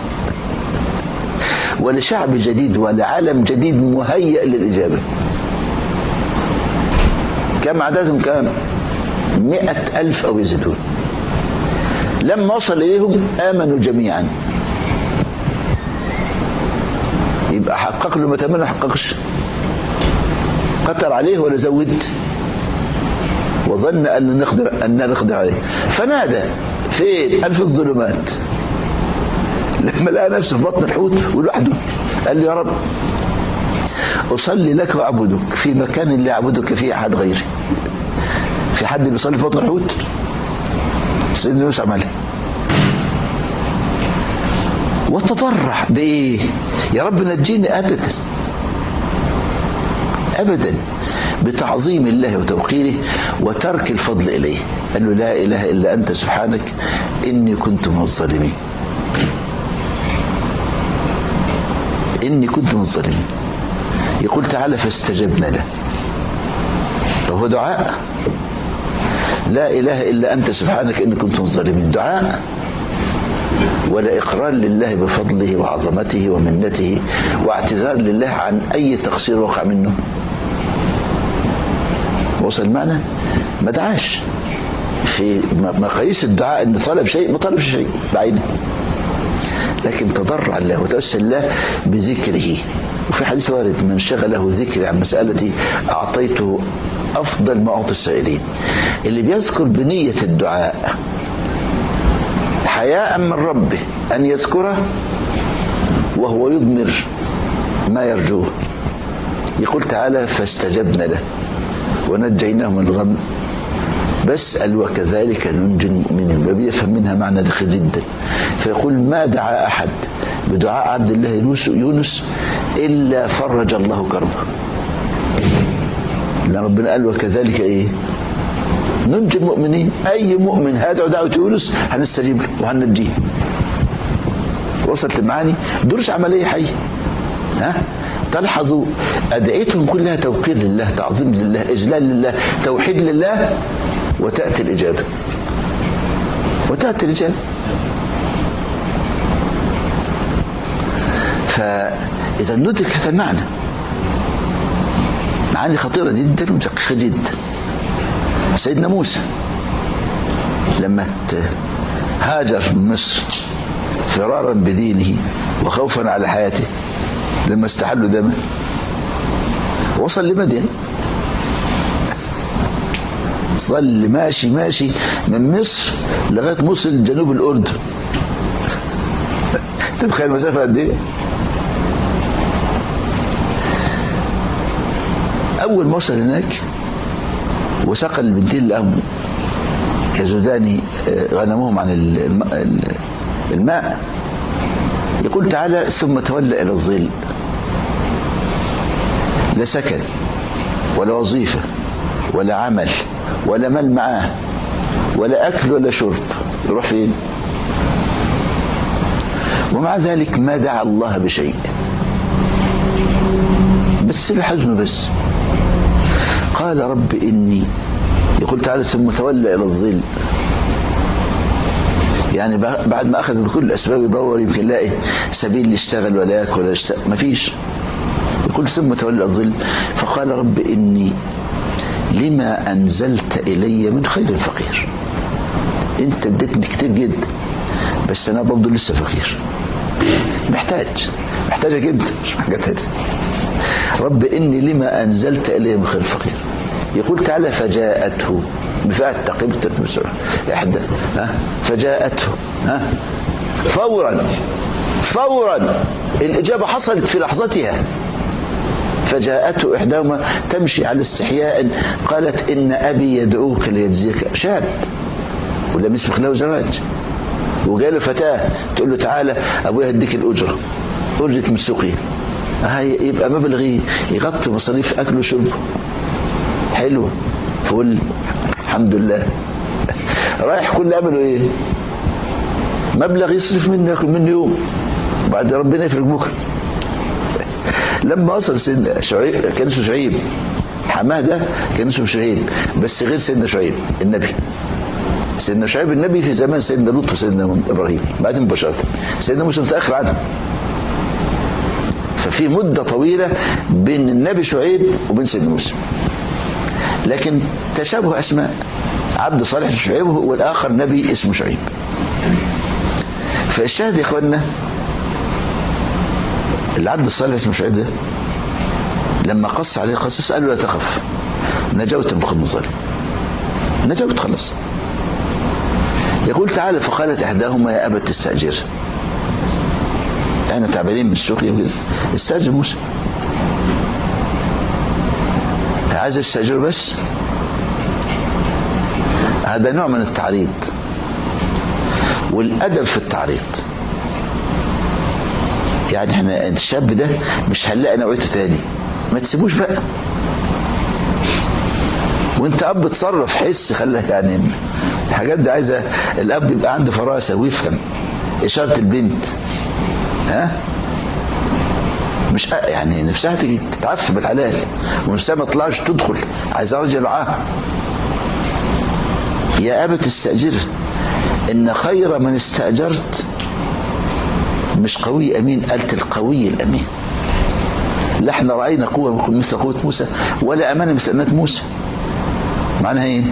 ولشعب جديد ولعالم جديد مهيئ للإجابة. كم عددهم؟ كم؟ 100,000 أو يزيدون. لما وصل إليهم آمنوا جميعا. يبقى حقق له ما تمنى، حققش، قتل عليه ولا زود، وظن أن نقدر عليه، فنادى فين؟ في الظلمات. لما لقى نفسه في بطن الحوت ولوحده قال له يا رب أصلي لك وأعبدك في مكان لا أعبدك فيه أحد غيري. في حد بيصلي في بطن الحوت؟ سيدنا يونس عمله. وتضرع بإيه؟ يا رب نجيني. أبدا بتعظيم الله وتوقيره وترك الفضل إليه. قال له لا إله إلا أنت سبحانك إني كنت من الظالمين. يقول تعالى فاستجبنا له. طب هو دعاء؟ لا إله إلا أنت سبحانك إني كنت من الظالمين دعاء ولا إقرار لله بفضله وعظمته ومنته واعتذار لله عن أي تقصير وقع منه؟ وصل معنا؟ ما دعاش. في مقاييس الدعاء إن طلب شيء ما طلبش شيء بعينه، لكن تضرع الله وتوسل الله بذكره. وفي حديث وارد من شغله ذكري عن مسألتي أعطيته أفضل ما أعطي السائلين. اللي بيذكر بنية الدعاء حياء من ربه أن يذكره وهو يضمر ما يرجوه. يقول تعالى فاستجبنا له ونجيناه من الغم. بس قال وكذلك ننجي المؤمنين، وبيفهم منها معنى دقيق جدا. فيقول ما دعا أحد بدعاء عبد الله يونس إلا فرج الله كربه. لأن ربنا قال وكذلك إيه؟ ننجي المؤمنين. أي مؤمن هادعو دعوة يونس هنستجيب له وهننجيه. وصلت المعاني؟ دروس عملية حية. تلحظوا أدعيتهم كلها توقير لله، تعظيم لله، إجلال لله، توحيد لله، وتأتي الإجابة. فإذا ندرك هذا المعنى، معاني خطيرة جدا ودقيقة جدا. سيدنا موسى لما هاجر من مصر فرارا بدينه وخوفا على حياته لما استحلوا دمه وصل لمدين، صل ماشي من مصر لغايه وصل جنوب الاردن. تتخيل المسافه قد ايه؟ اول ما وصل هناك وسقى البنتين اللي قاموا يزودان غنمهم عن الماء، يقول تعالى ثم تولى الى الظل، لا سكن ولا وظيفه ولا عمل ولا مال معاه ولا اكل ولا شرب، يروح فين؟ ومع ذلك ما دعا الله بشيء، بس الحزن بس. قال رب إني، يقول تعالى ثم تولى إلى الظل، يعني بعد ما أخذ بكل الأسباب يدور يمكن يلاقي سبيل يشتغل ولا يأكل ولا يشتغل، مفيش. يقول ثم تولى إلى الظل، فقال رب إني لما أنزلت إلي من خير فقير. أنت اديتني كتير جدا بس أنا برضه لسه فقير، محتاجك أنت مش حاجات هذه. رب إني لما أنزلت إلي من خير فقير. يقول تعالى فجاءته بفعل تقييم الترتيب إحدى فجاءته فورا الإجابة حصلت في لحظتها. فجاءته إحداهما تمشي على استحياء قالت إن أبي يدعوك ليجزيك. شاب ولم يسبق له زواج وجاله فتاة تقول له تعالى أبويا هديك الأجرة من سوقي، يبقى مبلغ يغطي مصاريف أكله وشربه. حلو فقول الحمد لله. رايح كل أمله إيه؟ مبلغ يصرف منه ياكل منه يوم بعد ربنا يفرج بكره. لما وصل سيدنا شعيب كان اسمه شعيب، حماه ده كان اسمه شعيب بس غير سيدنا شعيب النبي. سيدنا شعيب النبي في زمان سيدنا لوط وسيدنا ابراهيم، بعدين مباشره سيدنا موسى متاخر عنه. ففي مده طويله بين النبي شعيب وبين سيدنا موسى، لكن تشابه اسماء، عبد صالح شعيب والاخر نبي اسمه شعيب. فالشاهد يا اخوانا العبد الصالح اسمه شعيب ده لما قص عليه قصص قال له لا تخف نجوت من خدم الظالم، نجوت خلاص. يقول تعالى فقالت احداهما يا ابت استاجر، احنا تعبانين بالسوق وكده، استاجر موسى، عايز استاجر بس. هذا نوع من التعريض والادب في التعريض. يعني احنا الشاب ده مش هنلاقي نوعيته تاني، ما تسيبوش بقى. وانت اب تصرف حس خلك، يعني الحاجات دي عايزه الاب يبقى عنده فراسه ويفهم اشاره البنت. مش يعني نفسها تتعفف بالحلال ونفسها ما تطلعش تدخل، عايزه راجل معاها. يا ابت استاجر ان خير من استاجرت، مش قوي امين، قالت القوي الامين. لا احنا راينا قوه مثل قوه موسى ولا امانه مثل امانه موسى. معناها ايه؟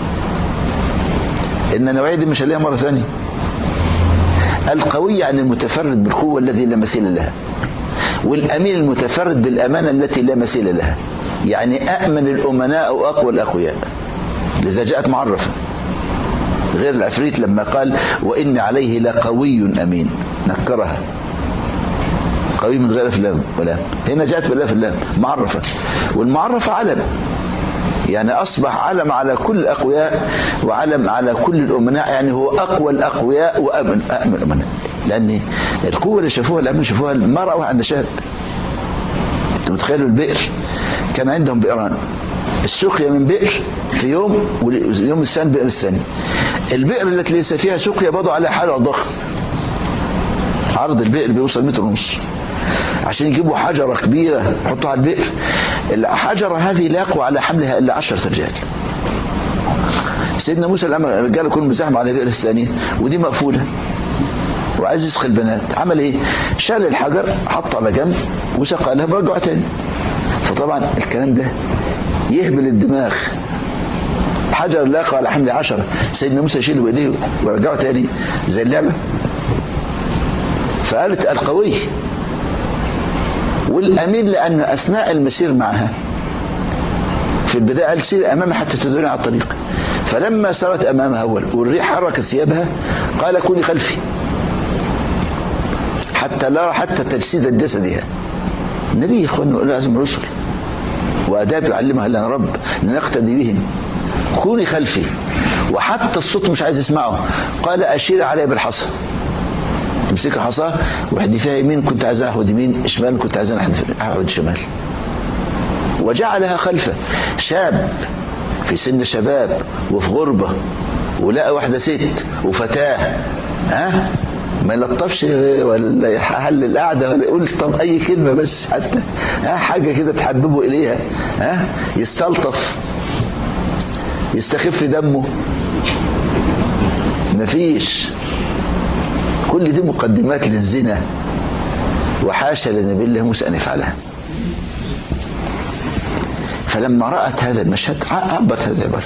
ان النوعيه دي مش هنلاقيها مره ثانيه. القوي يعني المتفرد بالقوه التي لا مثيل لها، والامين المتفرد بالامانه التي لا مثيل لها. يعني أأمن الأمناء وأقوى الأقوياء، لذا جاءت معرفة. غير العفريت لما قال وإن عليه لقوي أمين نكرها، قوي من غير فلام ولا، هنا جاءت بالله في اللام معرفة، والمعرفة علم، يعني أصبح علم على كل الأقوياء وعلم على كل الأمناء، يعني هو أقوى الأقوياء وأمن الأمناء. لأن القوة اللي شافوها الأمن شافوها ما رأوها عند شاب. أنتم متخيلوا البئر كان عندهم بئران، السقيا من بئر في يوم واليوم الثاني بئر الثاني. البئر التي ليس فيها سقيا برضه على حجر ضخم، عرض البئر بيوصل 1.5 متر، عشان يجيبوا حجرة كبيرة يحطوها على البئر. الحجرة هذه لا يقوى على حملها إلا 10 رجال. سيدنا موسى الرجال كلهم بيزاحموا على البئر الثانية ودي مقفولة وعايز يسقي البنات، عمل ايه؟ شال الحجر حطه على جنب وسقى لها ورجعه تاني. فطبعا الكلام ده يهبل الدماغ، حجر لا يقوى على حمل 10، سيدنا موسى يشيله بايديه ويرجعه تاني زي اللعبة. فقالت القوي والأمين، لأنه أثناء المسير معها في البداية قال سير أمامها حتى تدلني على الطريق، فلما سارت أمامها والريح حركت ثيابها قال كوني خلفي حتى لا أرى حتى تجسيد جسدها. النبي يا إخواننا لازم رسل وآداب يعلمها لنا رب لنقتدي بهم. كوني خلفي، وحتى الصوت مش عايز يسمعه. قال أشير علي بالحصى، تمسك الحصى واحدفيها يمين كنت عايز احود يمين، شمال كنت عايز احود شمال. وجعلها خلفه. شاب في سن شباب وفي غربه ولقى واحده ست وفتاه، ما يلطفش ولا يحل القعده ولا يقول طب اي كلمه بس حتى حاجه كده تحببه اليها، يستلطف يستخف دمه، مفيش. كل دي مقدمات للزنا، وحاشا لنبي الله موسى ان يفعلها. فلما رأت هذا المشهد عبت هذه العبارة.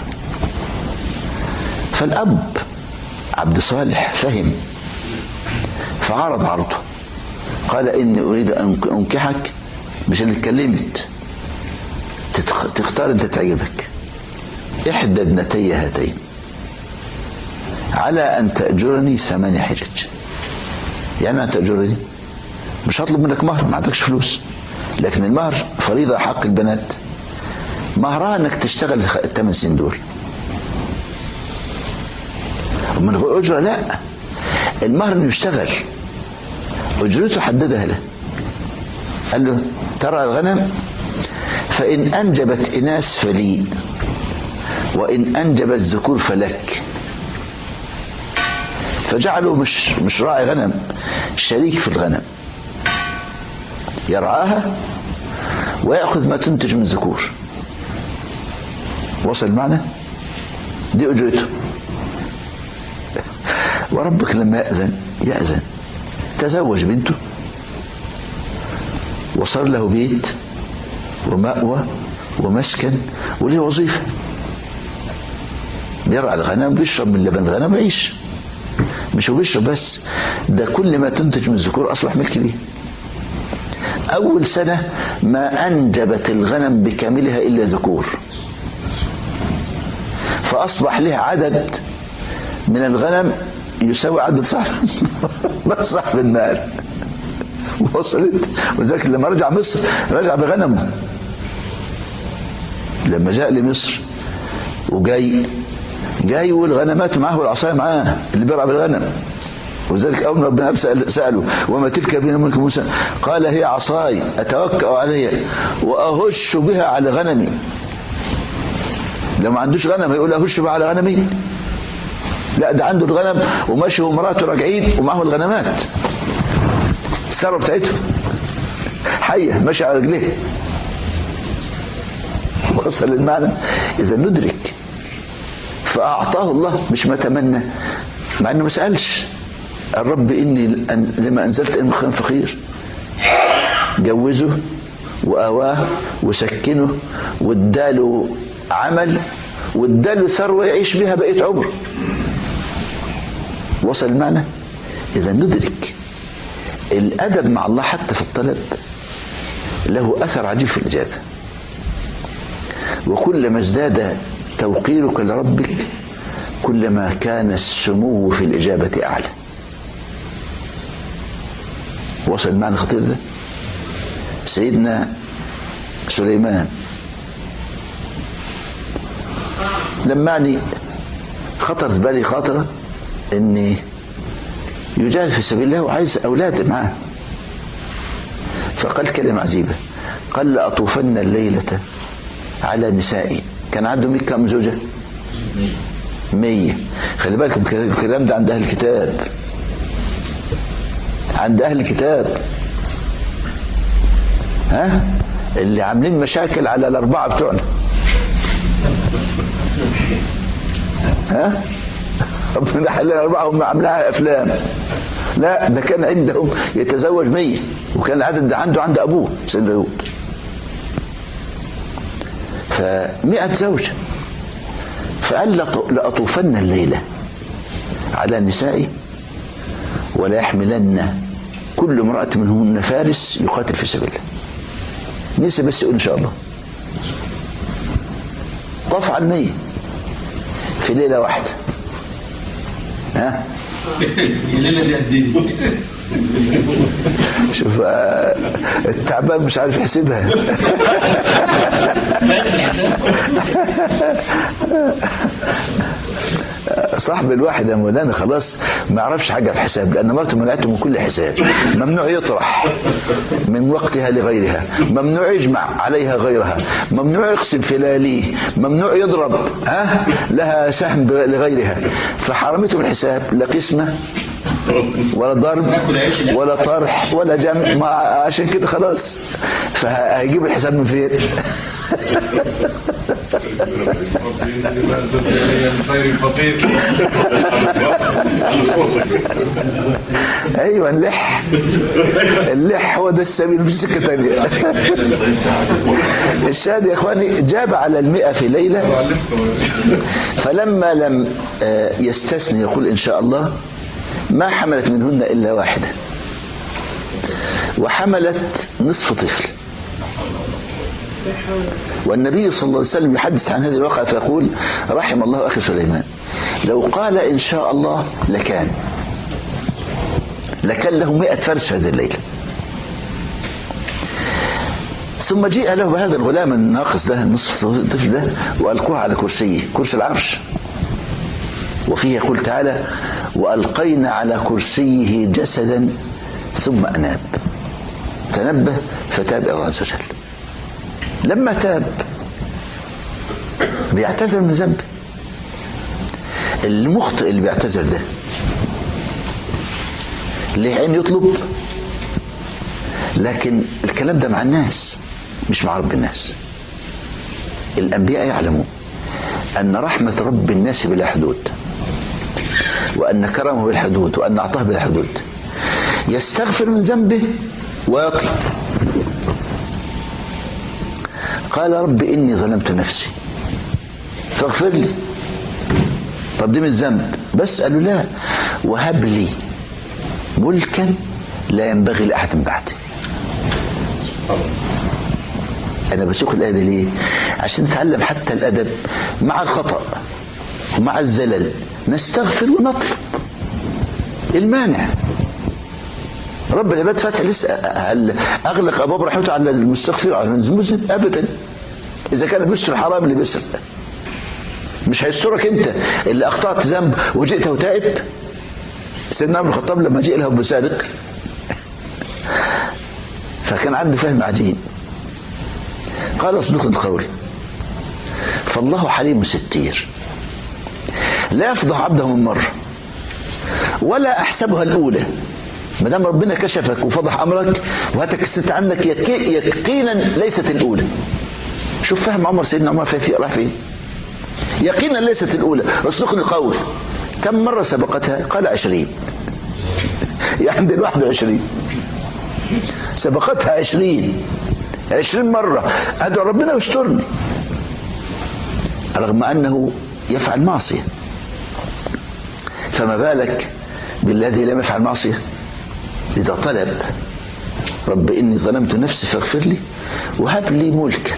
فالأب عبد صالح فهم فعرض عرضه، قال إني أريد أن أنكحك، مش اللي اتكلمت تختار أنت تعجبك إحدى ابنتي هاتين على أن تأجرني 8 حجج. يعني أن تأجرني مش هطلب منك مهر، ما عندكش فلوس، لكن المهر فريضة حق البنات، مهرها انك تشتغل 8 سنين دول ومن غير اجره. لا، المهر انه يشتغل، اجرته حددها له. قال له ترى الغنم فان انجبت اناث فلي وان انجبت ذكور فلك. فجعله مش راعي غنم، شريك في الغنم، يرعاها ويأخذ ما تنتج من ذكور. وصل معنا؟ دي أجرته. وربك لما يأذن تزوج بنته وصار له بيت ومأوى ومسكن وليه وظيفة، بيرعى الغنم بيشرب من لبن الغنم ويعيش. مش هو بيشرب بس، ده كل ما تنتج من الذكور أصبح ملك ليه. أول سنة ما أنجبت الغنم بكاملها إلا ذكور، فأصبح له عدد من الغنم يساوي عدد صاحب المال. وصلت. وذلك لما رجع مصر رجع بغنمه. لما جاء لمصر وجاي والغنمات معاه والعصاية معاه اللي بيرعى بالغنم. وذلك أول ما ربنا سأله وما تلك بين ملك موسى قال هي عصاي أتوكأ عليها وأهش بها على غنمي. لو ما عندوش غنم هيقول أهش بها على غنمي؟ لا، ده عنده الغنم وماشي ومراته راجعين ومعه الغنمات الثروة بتاعته حية ماشي على رجليه. وصل المعنى. إذا ندرك فأعطاه الله مش ما تمنى، مع أنه ما سألش الرب إني لما أنزلت إن خير فقير. جوزه وآواه وسكنه واداله عمل واداله ثروة يعيش بها بقية عمره. وصل المعنى. إذا ندرك الأدب مع الله حتى في الطلب له أثر عجيب في الإجابة. وكلما ازداد توقيرك لربك كلما كان السمو في الإجابة أعلى. وصل المعنى الخطير ده. سيدنا سليمان لما خطر في بالي خاطرة اني يجاهد في سبيل الله وعايز اولاد معاه، فقال كلمة عجيبة، قال لأطوفن الليلة على نسائي. كان عنده كم زوجة؟ 100. خلي بالكم الكلام ده عند اهل الكتاب، عند اهل الكتاب اللي عاملين مشاكل على الأربعة بتوعنا. ربنا حل الأربعة هم عاملاها أفلام. لا، ده كان عندهم يتزوج 100، وكان العدد ده عند أبوه سيدنا داود. ف100 زوجة. فقال لأطوفن الليلة على نسائي ولا يحملن كل امرأة منهن فارس يقاتل في سبيل الله. نسي بس يقول إن شاء الله. طاف على 100 في ليلة واحدة. ها الليلة دي قديم. شوف التعبان مش عارف يحسبها. صاحب الواحد يا مولانا خلاص ما يعرفش حاجة في حساب، لأن مرته منعته من كل حساب. ممنوع يطرح من وقتها لغيرها، ممنوع يجمع عليها غيرها، ممنوع يقسم في لياليه، ممنوع يضرب لها سهم لغيرها. فحرمته من الحساب، لا قسمة ولا ضرب ولا طرح ولا جمع. عشان كده خلاص فهيجيب الحساب من فين؟ ايوه اللح هو ده السبيل، مفيش سكه ثانيه. الشاهد يا اخواني جاب على 100 في ليله، فلما لم يستثني يقول ان شاء الله ما حملت منهن الا واحده، وحملت نصف طفل. والنبي صلى الله عليه وسلم يحدث عن هذه الواقعة فيقول رحم الله أخي سليمان، لو قال إن شاء الله لكان له 100 فرس هذه الليلة. ثم جيء له بهذا الغلام الناقص ده نصف طفل ده وألقوه على كرسيه، كرسي العرش. وفيه يقول تعالى وألقينا على كرسيه جسدا ثم أناب، تنبه فتاب إلى الله عز وجل. لما تاب بيعتذر من ذنبه. المخطئ اللي بيعتذر ده ليه عين يطلب، لكن الكلام ده مع الناس مش مع رب الناس. الأنبياء يعلمون أن رحمة رب الناس بلا حدود، وأن كرمه بالحدود، وأن أعطاه بالحدود. يستغفر من ذنبه ويطلب. قال رب إني ظلمت نفسي فاغفر لي. طب دي من الذنب بس؟ قالوا لا، وهب لي ملكا لا ينبغي لأحد من بعدي. أنا بسوق الآية دي ليه؟ عشان نتعلم حتى الأدب مع الخطأ ومع الزلل، نستغفر ونطلب. المانع رب العباد فاتح لسه، أغلق أبواب رحمته على المستغفر على المذنب أبدا. إذا كان بيستر الحرام اللي بيسر مش هيسترك أنت اللي أخطأت ذنب وجئت وتائب. سيدنا عمر الخطاب لما جاء له بسارق فكان عنده فهم عجيب. قال اصدق القول فالله حليم ستير لا يفضح عبده من مرة ولا أحسبها الأولى. ما دام ربنا كشفك وفضح أمرك وهاتك الست عنك يقينا ليست الأولى. شوف فهم عمر، سيدنا عمر راح فين؟ يقينا ليست الأولى. اصدقني القول كم مرة سبقتها؟ قال 20. يعني دي 21 سبقتها 20 مرة. أدعو ربنا يسترني رغم أنه يفعل معصية. فما بالك بالذي لم يفعل معصية؟ إذا طلب رب إني ظلمت نفسي فاغفر لي وهب لي ملكا.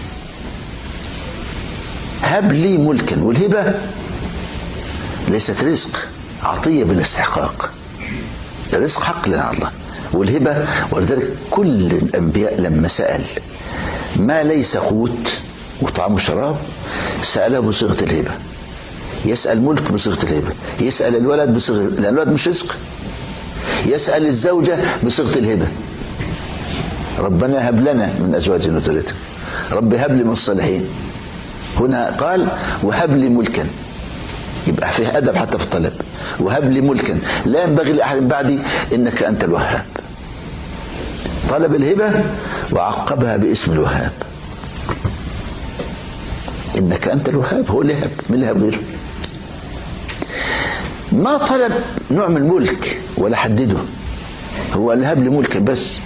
هب لي ملكا، والهبة ليست رزق، عطية بلا استحقاق. الرزق حق لنا الله، والهبة. ولذلك كل الأنبياء لما سأل ما ليس قوت وطعام وشراب سأله بصيغة الهبة. يسأل ملك بصيغة الهبة، يسأل الولد بصيغة، لأن الولد مش رزق. يسأل الزوجة بصيغة الهبة، ربنا هب لنا من أزواجنا وذريتنا، رب هب لي من الصالحين. هنا قال وهب لي ملكا، يبقى فيه أدب حتى في الطلب. وهب لي ملكا لا ينبغي لأحد بعدي إنك أنت الوهاب. طلب الهبة وعقبها باسم الوهاب. إنك أنت الوهاب، هو اللي هب، من اللي هب غيره. ما طلب نوع من الملك ولا حدده، هو اللي هب لي ملكا بس.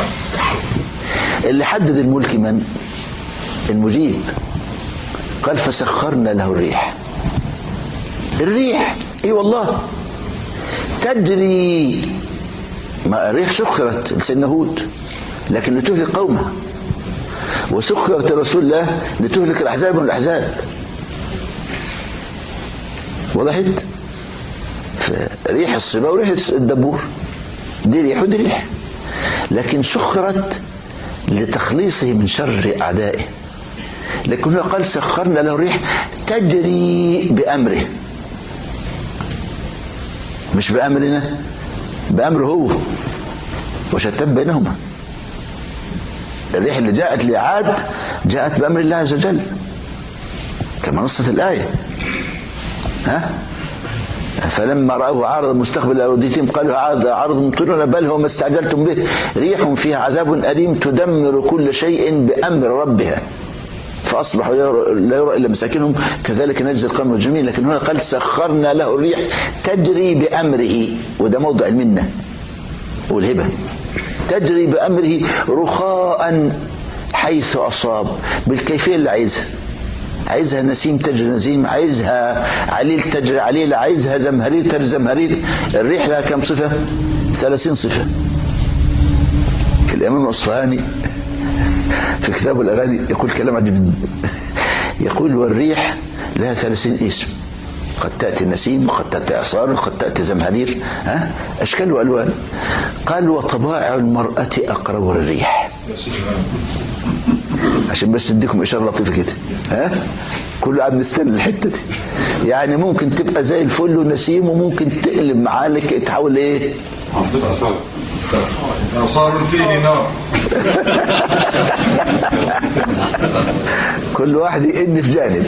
اللي حدد الملك من؟ المجيب. قال فسخرنا له الريح. الريح اي والله تجري ما الريح سخرت لسيدنا هود لكن لتهلك قومه، وسخرت رسول الله لتهلك الأحزاب والأحزاب. وضحت؟ ريح الصبا وريح الدبور دي ريح ودي ريح، لكن سخرت لتخليصه من شر أعدائه. لكن هو قال سخرنا له الريح تجري بأمره، مش بأمرنا، بأمره هو، وشتت بينهما. الريح اللي جاءت لعاد جاءت بأمر الله عز وجل كما نصت الآية. فلما رأوه عارض مستقبل أوديتهم قالوا عارض ممطرنا بل هو ما استعجلتم به ريح فيها عذاب أليم تدمر كل شيء بأمر ربها فأصبحوا لا يرى إلا مساكنهم كذلك نجزي القوم الجميل. لكن هنا قال سخرنا له الريح تجري بأمره، وده موضع المنة والهبة. تجري بأمره رخاء حيث أصاب، بالكيفية اللي عايزها نسيم تجري نسيم، عايزها عليل تجري عليل، عايزها زمهرير تجري زمهرير. الريح لها كم صفة؟ 30 صفة. الإمام الأصفهاني في كتاب الأغاني يقول كلام عجيب جدا، يقول والريح لها 30 اسم، قد تأتي نسيم وقد تأتي إعصار وقد تأتي زمهرير، أشكال وألوان. قال وطبائع المرأة أقرب للريح، عشان بس اديكم إشارة لطيفة كده. كل قاعد مستني الحتة دي. يعني ممكن تبقى زي الفل ونسيم، وممكن تقلب معالك تحاول ايه؟ صار فيه نار. كل واحد يئن في جانب.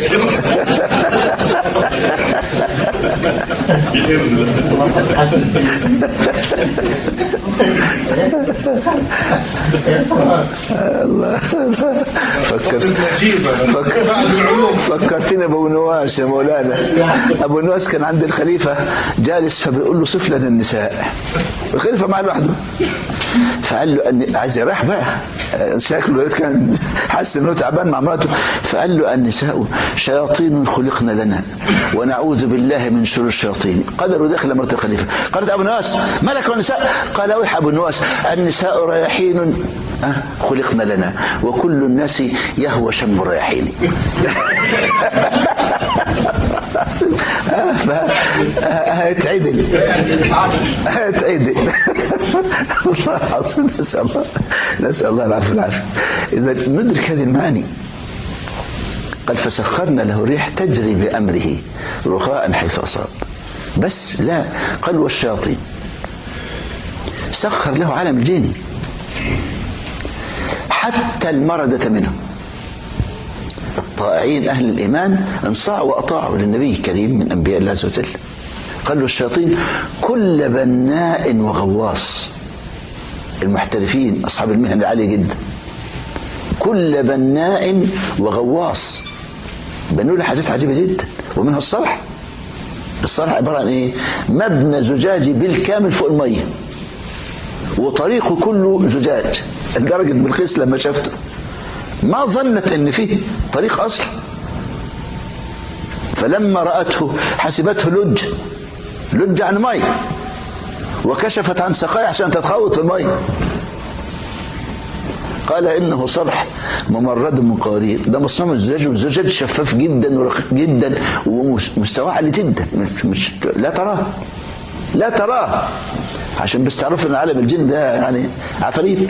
الله فكرتنا ابو نواس يا مولانا. ابو نواس كان عند الخليفه جالس فبيقول له صف لنا النساء، الخليفه معاه لوحده، فقال له ان عايز يريح بقى، شكله كان حاسس انه تعبان مع مراته، فقال له النساء شياطين خلقنا لنا ونعوذ بالله من شرور الشياطين. قدروا داخل مرة الخليفه. قالت ابو نواس ملك والنساء؟ قال اوحى ابو نواس النساء رياحين خلقنا لنا وكل الناس يهوى شم الرياحين. هيتعدل نسأل الله العافية والعافية. إذا ندرك هذه المعاني. قال فسخرنا له الريح تجري بأمره رخاء حيث أصاب. بس لا، قال والشياطين سخر له عالم الجن حتى المردة منهم. الطائعين أهل الإيمان انصاعوا وأطاعوا للنبي الكريم من أنبياء الله عز وجل. قالوا الشياطين كل بناء وغواص، المحترفين أصحاب المهن العالية جدا، كل بناء وغواص بنوا له حاجات عجيبة جدا، ومنها الصرح. الصرح عبارة عن إيه؟ مبنى زجاجي بالكامل فوق المية، وطريقه كله زجاج، لدرجة بلقيس لما شافته ما ظنت ان فيه طريق اصلا، فلما رأته حسبته لج عن مية، وكشفت عن سقايا عشان تتخوط المية. قال انه صرح ممرد من قوارير، ده مصنوع من الزجاج، والزجاج شفاف جدا ورقيق جدا ومستواه عالي جدا، مش لا تراه عشان بس تعرفوا ان عالم الجن ده يعني عفاريت.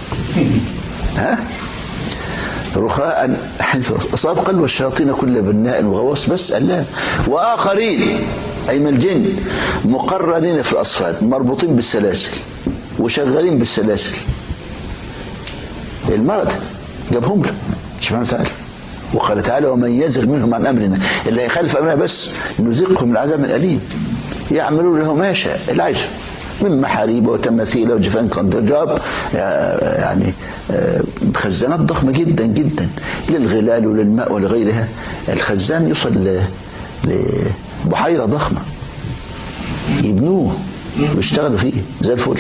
رخاء حيث أصاب. قال والشياطين كل بناء وغواص. بس الله وآخرين أي من الجن مقرنين في الأصفاد، مربوطين بالسلاسل وشغالين بالسلاسل. المرض جابهم له سبحانه وتعالى. وقال تعالى ومن يزغ منهم عن أمرنا، اللي يخالف أمرنا بس نذيقهم العذاب الأليم. يعملون له ما يشاء العجب من محاريب وتماثيل وجفان كالدجاب، يعني خزانات ضخمة جدا جدا للغلال وللماء ولغيرها. الخزان يوصل لبحيرة ضخمة يبنوه ويشتغلوا فيه زي الفل.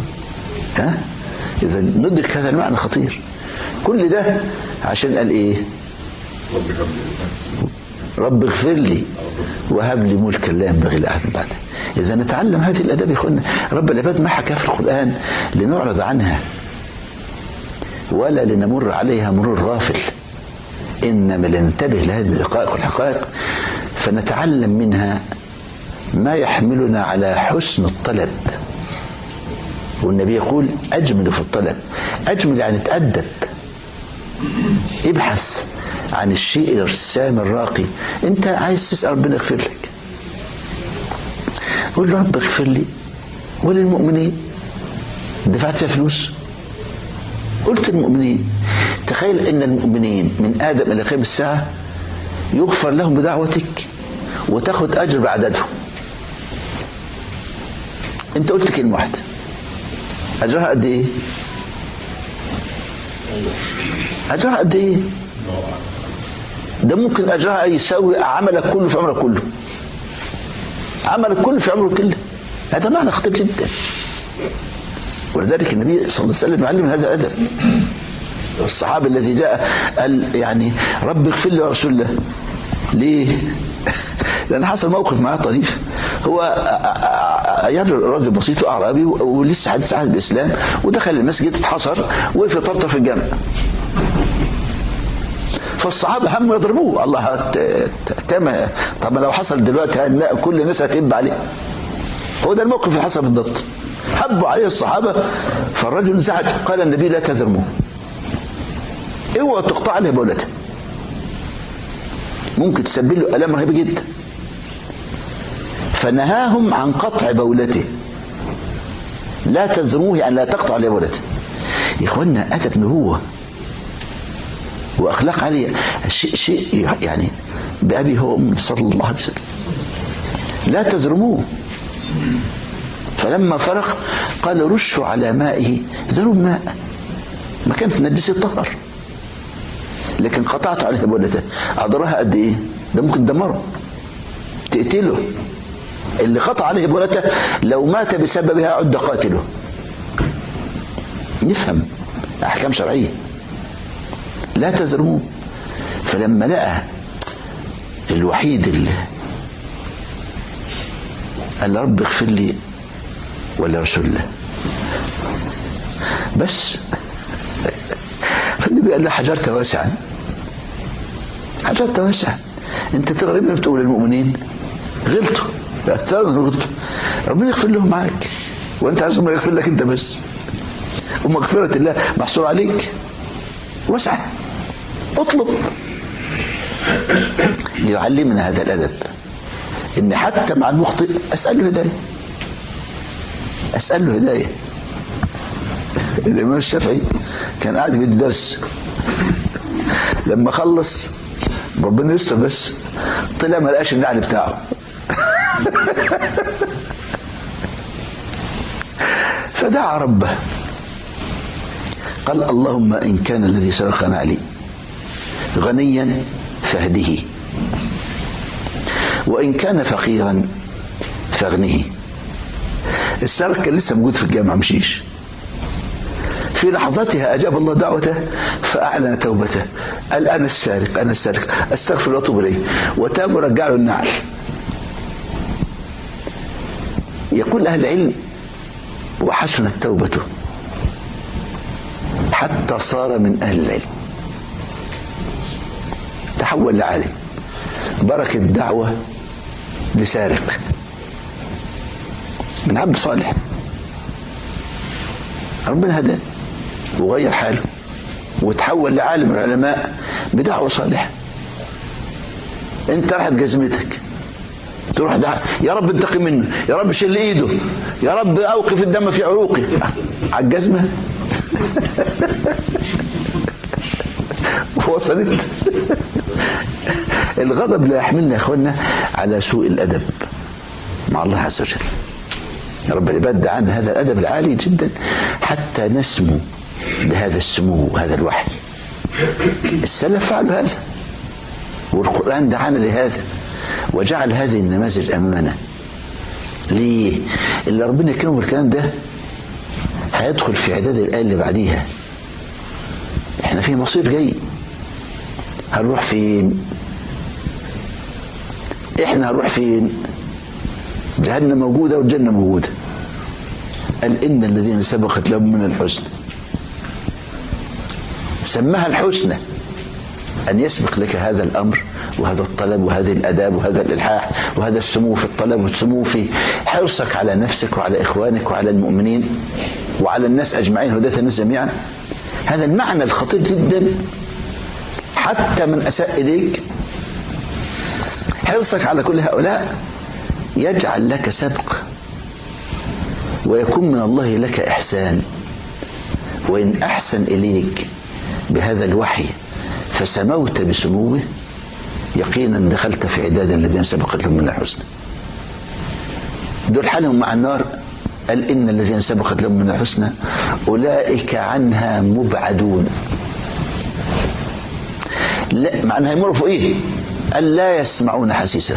إذا ندرك هذا المعنى خطير. كل ده عشان قال إيه؟ رب اغفر لي وهب لي ملكا لا ينبغي لأحد بعده. إذا نتعلم هذه الآداب يا إخوانا. رب العباد ما حكى في القرآن لنعرض عنها ولا لنمر عليها مرور غافل، إنما لننتبه لهذه الدقائق والحقائق فنتعلم منها ما يحملنا على حسن الطلب. والنبي يقول أجمل في الطلب. أجمل يعني تأدب، ابحث عن الشيء السامي الراقي. انت عايز تسأل ربنا يغفر لك، قول له رب اغفر لي وللمؤمنين. دفعت فيها فلوس، قلت المؤمنين. تخيل ان المؤمنين من آدم الى قيام الساعة يغفر لهم بدعوتك وتاخد اجر بعددهم. انت قلت كلمة واحدة، اجرها قد ايه؟ اجرها قد ايه؟ ده ممكن اجرها يساوي عملك كله في عمرك كله. عملك كله في عمرك كله. هذا معنى خطير جدا. ولذلك النبي صلى الله عليه وسلم يعلم هذا الادب. الصحابي الذي جاء قال يعني رب اغفر لي يا رسول الله. ليه؟ لأن حصل موقف معاه طريف. هو رجل بسيط أعرابي ولسه حديث عهد الإسلام، ودخل المسجد اتحصر وقف يطرطر في الجامع. فالصحابة هم يضربوه. الله طب لو حصل دلوقتي كل الناس هتب عليه. هو ده الموقف اللي حصل بالضبط. حبوا عليه الصحابة فالرجل انزعج. قال النبي لا تزرموه، اوعوا تقطع عليه بولته، ممكن تسبب له آلام رهيبة جدا. فنهاهم عن قطع بولته. لا تزرموه يعني لا تقطع عليه بولته. يا اخوانا أدب نبوة وأخلاق عالية. شيء يعني بأبي هو أمي صلى الله عليه وسلم. لا تزرموه. فلما فرغ قال رشوا على مائه. زروا الماء، ما كانت نجس الطهر، لكن قطعت عليه بولته. أضرها قد إيه؟ ده ممكن تدمره، تقتله. اللي قطع عليه بولته لو مات بسببها عد قاتله. نفهم أحكام شرعية. لا تزرموه. فلما لقى الوحيد اللي قال رب اغفر لي ولا رسول الله بس، فالنبي قال له حجرت واسعا. حجرت واسعا. انت تغربنا بتقول المؤمنين غلطوا، غلطوا، ربنا يغفر لهم معاك، وانت عايز ربنا يغفر لك انت بس، ومغفرة الله محصور عليك واسعة. اطلب. ليعلمنا هذا الأدب ان حتى مع المخطئ اسأله هداية. اسأله هداية. الإمام الشافعي كان قاعد في الدرس، لما خلص ربنا يستر بس طلع ما لقاش النعل بتاعه. فدعا ربه قال اللهم إن كان الذي سرق نعلي غنيا فاهده، وإن كان فقيرا فاغنه. السارق كان لسه موجود في الجامعة مشيش. في لحظتها أجاب الله دعوته فأعلن توبته. قال أنا السارق، أنا السارق، أستغفر وأتوب إليه، وتاب ورجع له النعل. يقول أهل العلم وحسنت توبته حتى صار من أهل العلم، تحول لعالم. بركة الدعوة لسارق من عبد صالح، ربنا هداه وغير حاله وتحول لعالم العلماء بدعوة صالحة. انت راحت جزمتك تروح يا رب انتقم منه، يا رب شيل ايده، يا رب اوقف الدم في عروقي على الجزمة. وصلت. الغضب لا يحملنا يا اخوانا على سوء الادب مع الله عز وجل. يا رب العباد دعانا هذا الادب العالي جدا حتى نسمو بهذا السمو وهذا الوحي. السلف فعلوا هذا، والقرآن دعانا لهذا وجعل هذه النماذج امامنا. ليه؟ اللي ربنا يكرمه بالكلام ده هيدخل في اعداد الآية اللي بعديها. احنا في مصير جاي، هنروح فين؟ احنا هنروح فين؟ جهنم موجودة والجنة موجودة. قال إن الذين سبقت لهم من الحسنى، سماها الحسنى، أن يسبق لك هذا الأمر وهذا الطلب وهذه الأداب وهذا الإلحاح وهذا السمو في الطلب والسمو في حرصك على نفسك وعلى إخوانك وعلى المؤمنين وعلى الناس أجمعين، هداة الناس جميعا. هذا المعنى الخطير جدا، حتى من أساء إليك حرصك على كل هؤلاء يجعل لك سبق، ويكون من الله لك إحسان. وإن أحسن إليك بهذا الوحي فسموت بسموه، يقينا دخلت في عداد الذين سبقت لهم من الحسنى. دول حالهم مع النار. قال إن الذين سبقت لهم من الحسنى أولئك عنها مبعدون. لا معناها يمروا فوق إيه؟ قال لا يسمعون حسيسها.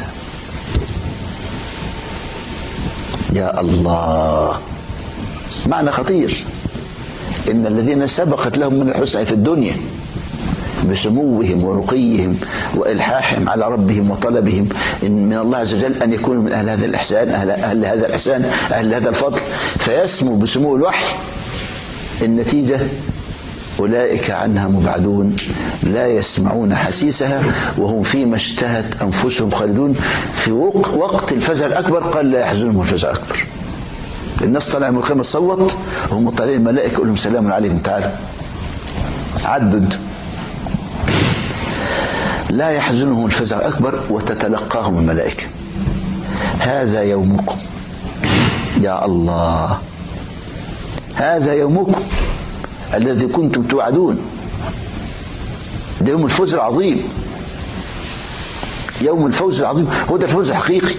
يا الله، معنى خطير. إن الذين سبقت لهم من الحسنى في الدنيا بسموهم ورقيهم وإلحاحهم على ربهم وطلبهم من الله عز وجل أن يكونوا من أهل هذا الإحسان، أهل هذا الإحسان، أهل هذا الفضل، فيسمو بسمو الوحي. النتيجة أولئك عنها مبعدون لا يسمعون حسيسها وهم فيما اشتهت أنفسهم خالدون. في وقت الفزع الأكبر قال لا يحزنهم الفزع الأكبر. الناس طلع من القيامة تصوت وهم طالعين الملائكة يقول لهم سلام عليكم تعالوا عدد. لا يحزنهم الفزع الأكبر وتتلقاهم الملائكة هذا يومكم. يا الله، هذا يومكم الذي كنتم توعدون. ده يوم الفوز العظيم، يوم الفوز العظيم، هو ده الفوز الحقيقي.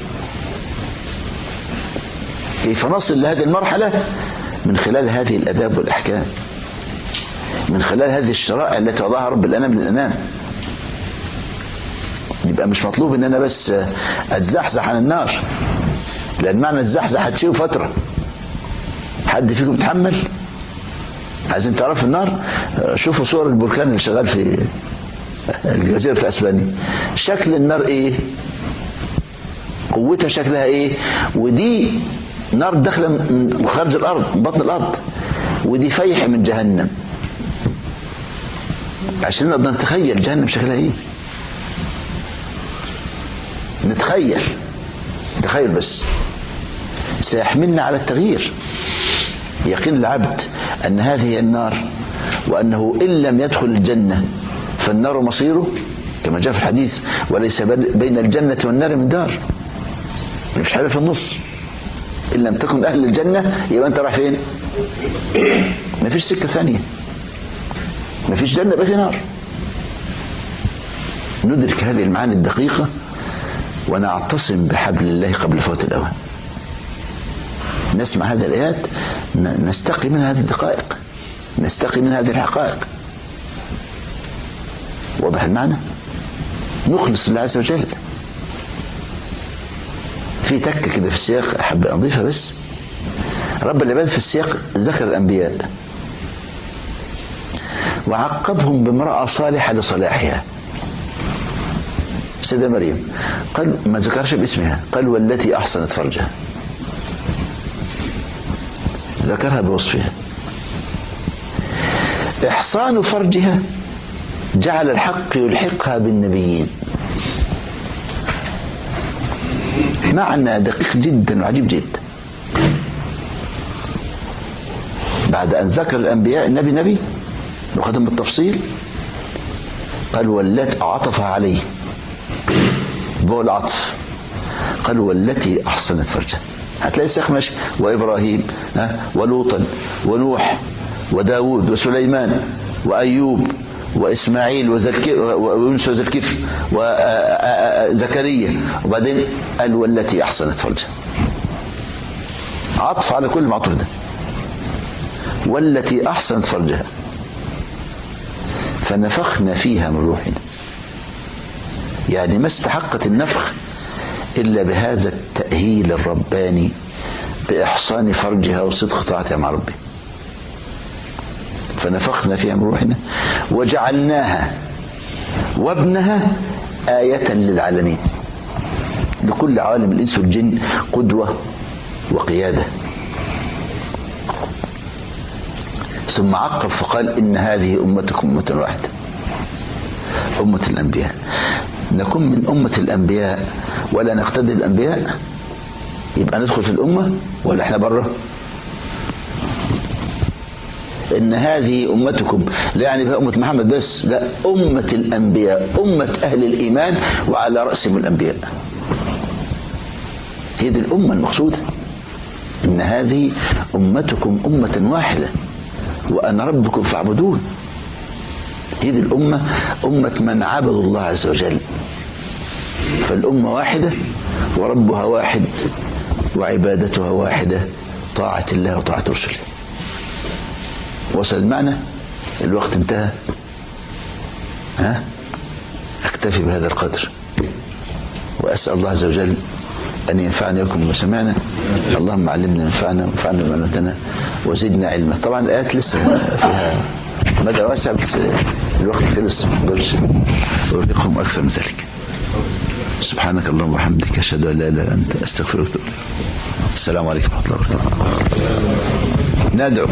كيف نصل لهذه المرحلة؟ من خلال هذه الآداب والأحكام، من خلال هذه الشرائع التي وضعها رب الأنام للأنام. يبقى مش مطلوب ان انا بس اتزحزح عن النار، لان معنى الزحزح هتشيله فترة. حد فيكم يتحمل؟ عايزين تعرفوا النار؟ شوفوا صور البركان اللي شغال في الجزيرة اسبانيا، شكل النار ايه، قوتها شكلها ايه. ودي نار داخله من خارج الارض، من بطن الارض، ودي فيح من جهنم، عشان نقدر نتخيل جهنم شكلها ايه. نتخيل، تخيل بس. سيحملنا على التغيير. يقين العبد أن هذه النار، وأنه إن لم يدخل الجنة فالنار مصيره، كما جاء في الحديث وليس بين الجنة والنار من دار، مفيش حاجة في النص. إن لم تكن أهل الجنة يبقى أنت رايح فين؟ مفيش سكة ثانية، مفيش جنة يبقى في نار. ندرك هذه المعاني الدقيقة ونعتصم بحبل الله قبل فوات الأوان. نسمع هذه الآيات نستقي من هذه الدقائق، نستقي من هذه الحقائق. واضح المعنى؟ نخلص لله عز وجل. في تكة كده في السياق أحب أضيفها بس. رب العباد في السياق ذكر الأنبياء وعقبهم بامرأة صالحة لصلاحها، سيدة مريم. قال ما ذكرش باسمها، قال والتي أحصنت فرجها، ذكرها بوصفها. إحصان فرجها جعل الحق يلحقها بالنبيين. معنى دقيق جدا وعجيب جدا. بعد أن ذكر الأنبياء النبي نبي وختم بالتفصيل، قال والتي عطفها عليه بقى العطف، قال والتي أحصنت فرجها. هتلاقي السياق ماشي، وإبراهيم ولوطا ونوح وداود وسليمان وأيوب وإسماعيل ويونس وذا الكفل وزكريا، وبعدين قال والتي أحصنت فرجها. عطف على كل معطوف ده. والتي أحصنت فرجها فنفخنا فيها من روحنا. يعني ما استحقت النفخ إلا بهذا التأهيل الرباني بإحصان فرجها وصدق طاعتها مع ربها. فنفخنا فيها من روحنا وجعلناها وابنها آية للعالمين. لكل عالم الإنس والجن قدوة وقيادة. ثم عقب فقال إن هذه أمتكم أمة واحدة، أمة الأنبياء. نكون من أمة الأنبياء ولا نقتدي الأنبياء، يبقى ندخل في الأمة ولا احنا بره؟ إن هذه أمتكم لا يعني بها أمة محمد بس، لا، أمة الأنبياء، أمة أهل الإيمان وعلى رأسهم الأنبياء. هي دي الأمة المقصودة. إن هذه أمتكم أمة واحدة وأنا ربكم فاعبدون. هي دي الأمة، أمة من عبدوا الله عز وجل. فالأمة واحدة وربها واحد وعبادتها واحدة، طاعة الله وطاعة رسله. وصل المعنى؟ الوقت انتهى. اكتفي بهذا القدر، وأسأل الله عز وجل أن ينفعني وكم بما سمعنا. اللهم علمنا ينفعنا وانفعنا بما علمتنا وزدنا علما. طبعا الآيات لسه فيها مدى واسع بس الوقت خلص، ما اقدرش أوريكم أكثر من ذلك. سبحانك اللهم وبحمدك، أشهد أن لا إله إلا أنت، أستغفرك وأتوب إليك. السلام عليكم ورحمة الله وبركاته. ندعو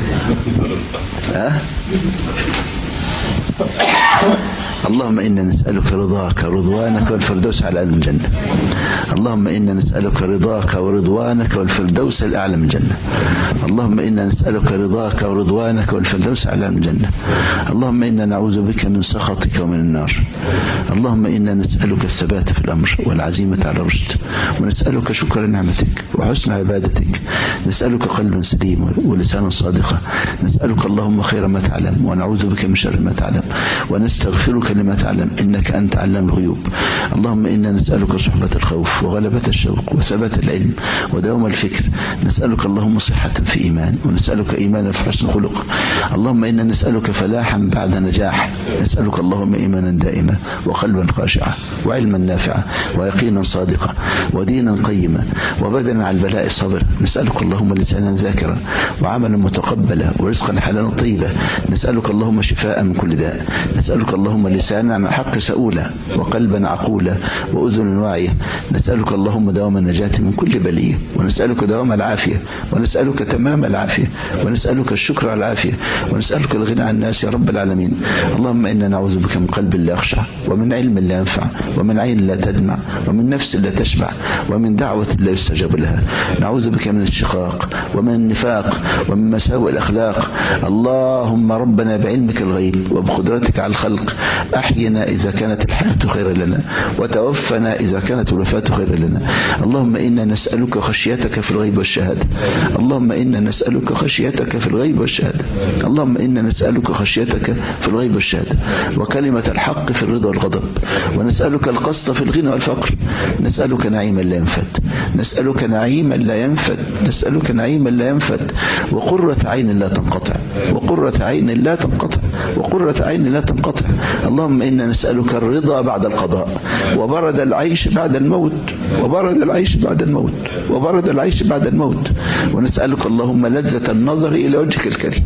اللهم إنا نسألك رضاك ورضوانك والفردوس على أعلى من الجنة. اللهم إنا نسألك رضاك ورضوانك والفردوس الأعلى من الجنة. اللهم إنا نسألك رضاك ورضوانك والفردوس على من الجنة. اللهم إنا نعوذ بك من سخطك ومن النار. اللهم إنا نسألك الثبات في الأمر والعزيمة على الرشد، ونسألك شكر نعمتك وحسن عبادتك. نسألك قلبا سليما ولسانا صادقا. نسألك اللهم خير ما تعلم ونعوذ بك من شر ما تعلم، ونستغفرك لما تعلم إنك أنت علام الغيوب. اللهم إنا نسألك صحبة الخوف وغلبة الشوق وثبات العلم ودوام الفكر. نسألك اللهم صحة في إيمان، ونسألك إيمانا في حسن خلق. اللهم إنا نسألك فلاحا بعد نجاح. نسألك اللهم إيمانا دائما وقلبا خاشعا وعلما نافعا ويقينا صادقا ودينا قيما وبدنا على البلاء صبرا. نسألك اللهم لسانا ذاكرا وعملا متقبلا ورزقا حلالا طيبا. نسألك اللهم شفاء من كل داء. نسألك اللهم لسانا عن الحق سؤولا وقلبا عقولا وأذنا واعية. نسألك اللهم دوام النجاة من كل بلية، ونسألك دوام العافية، ونسألك تمام العافية، ونسألك الشكر على العافية، ونسألك الغنى عن الناس يا رب العالمين. اللهم إنا نعوذ بك من قلب لا يخشع، ومن علم لا ينفع، ومن عين لا تدمع، ومن نفس لا تشبع، ومن دعوة لا يستجاب لها. نعوذ بك من الشقاق ومن النفاق ومن مساوئ الأخلاق. اللهم ربنا بعلمك الغيب وبقدرتك على الخلق أحينا إذا كانت الحياة خيرا لنا، وتوفنا إذا كانت الوفاة خيرا لنا. اللهم إنا نسألك خشيتك في الغيب والشهادة. اللهم إنا نسألك خشيتك في الغيب والشهادة. اللهم إنا نسألك خشيتك في الغيب والشهادة، وكلمة الحق في الرضا والغضب، ونسألك القسط في الغنى والفقر. نسألك نعيما لا ينفد، نسألك نعيما لا ينفد، نسألك نعيما لا ينفد، وقرة عين لا تنقطع، وقرة عين لا تنقطع، وقرة عين لا تنقطع. اللهم إنا نسألك الرضا بعد القضاء، وبرد العيش بعد الموت، وبرد العيش بعد الموت، وبرد العيش بعد الموت. ونسألك اللهم لذة النظر إلى وجهك الكريم.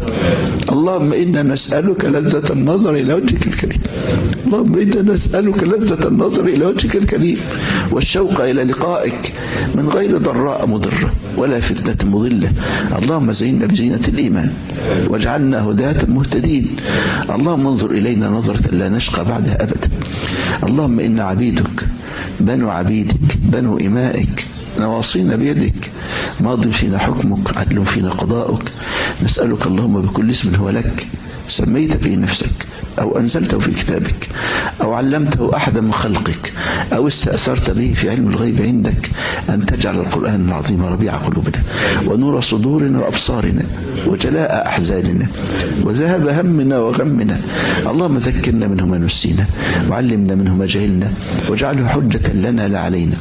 اللهم إنا نسألك لذة النظر إلى وجهك الكريم. اللهم إنا نسألك لذة النظر إلى وجهك الكريم والشوق إلى لقائك من غير ضراء مضرة ولا فتنة مضلة. اللهم زينا بزينة الإيمان واجعلنا هداة مهتدين. اللهم انظر إلينا نظرة لا نشقى بعدها أبدا. اللهم إنا عبيدك بنو عبيدك بنو إمائك، نواصينا بيدك، ماض فينا حكمك، عدل فينا قضاؤك. نسألك اللهم بكل اسم هو لك سميت به نفسك أو أنزلته في كتابك أو علمته أحدا من خلقك أو استأثرت به في علم الغيب عندك، أن تجعل القرآن العظيم ربيع قلوبنا ونور صدورنا وأبصارنا وجلاء أحزاننا وذهب همنا وغمنا. اللهم ذكرنا منه ما نسينا وعلمنا منه ما جهلنا واجعله حجة لنا لا علينا.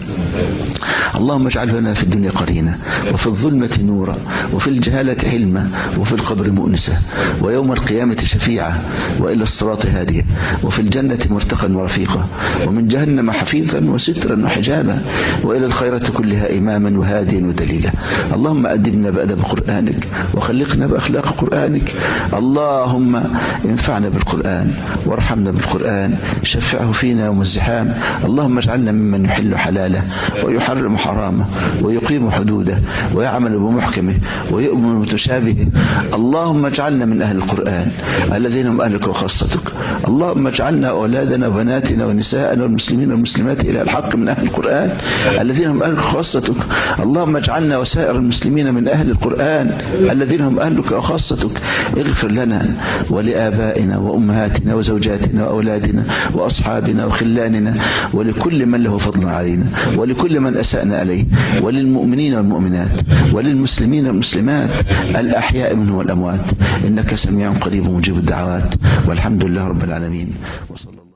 اللهم اجعله لنا في الدنيا قرينا وفي الظلمة نورا وفي الجهالة حلما وفي القبر مؤنسا ويوم القيامة شفيعة وإلى الصراط هادية، وفي الجنة مرتقا ورفيقا، ومن جهنم حفيظا وسترا وحجابا، وإلى الخيرات كلها إماما وهاديا ودليلا. اللهم أدبنا بأدب قرآنك وخلقنا بأخلاق قرآنك. اللهم انفعنا بالقرآن وارحمنا بالقرآن، شفعه فينا يوم الزحام. اللهم اجعلنا ممن يحل حلاله ويحرم حرامه ويقيم حدوده ويعمل بمحكمه ويؤمن بمتشابهه. اللهم اجعلنا من أهل القرآن الذين هم أهلك وخاصتك. اللهم اجعلنا أولادنا وبناتنا ونساءنا والمسلمين والمسلمات إلى الحق من أهل القرآن الذين هم أهلك وخاصتك. اللهم اجعلنا وسائر المسلمين من أهل القرآن الذين هم أهلك وخاصتك. اغفر لنا ولآبائنا وأمهاتنا وزوجاتنا وأولادنا وأصحابنا وخلاننا ولكل من له فضل علينا ولكل من أسأنا عليه وللمؤمنين والمؤمنات وللمسلمين والمسلمات الأحياء منهم والأموات، إنك سميع قريب مجيب الدعوات. والحمد لله رب العالمين. وصلى الله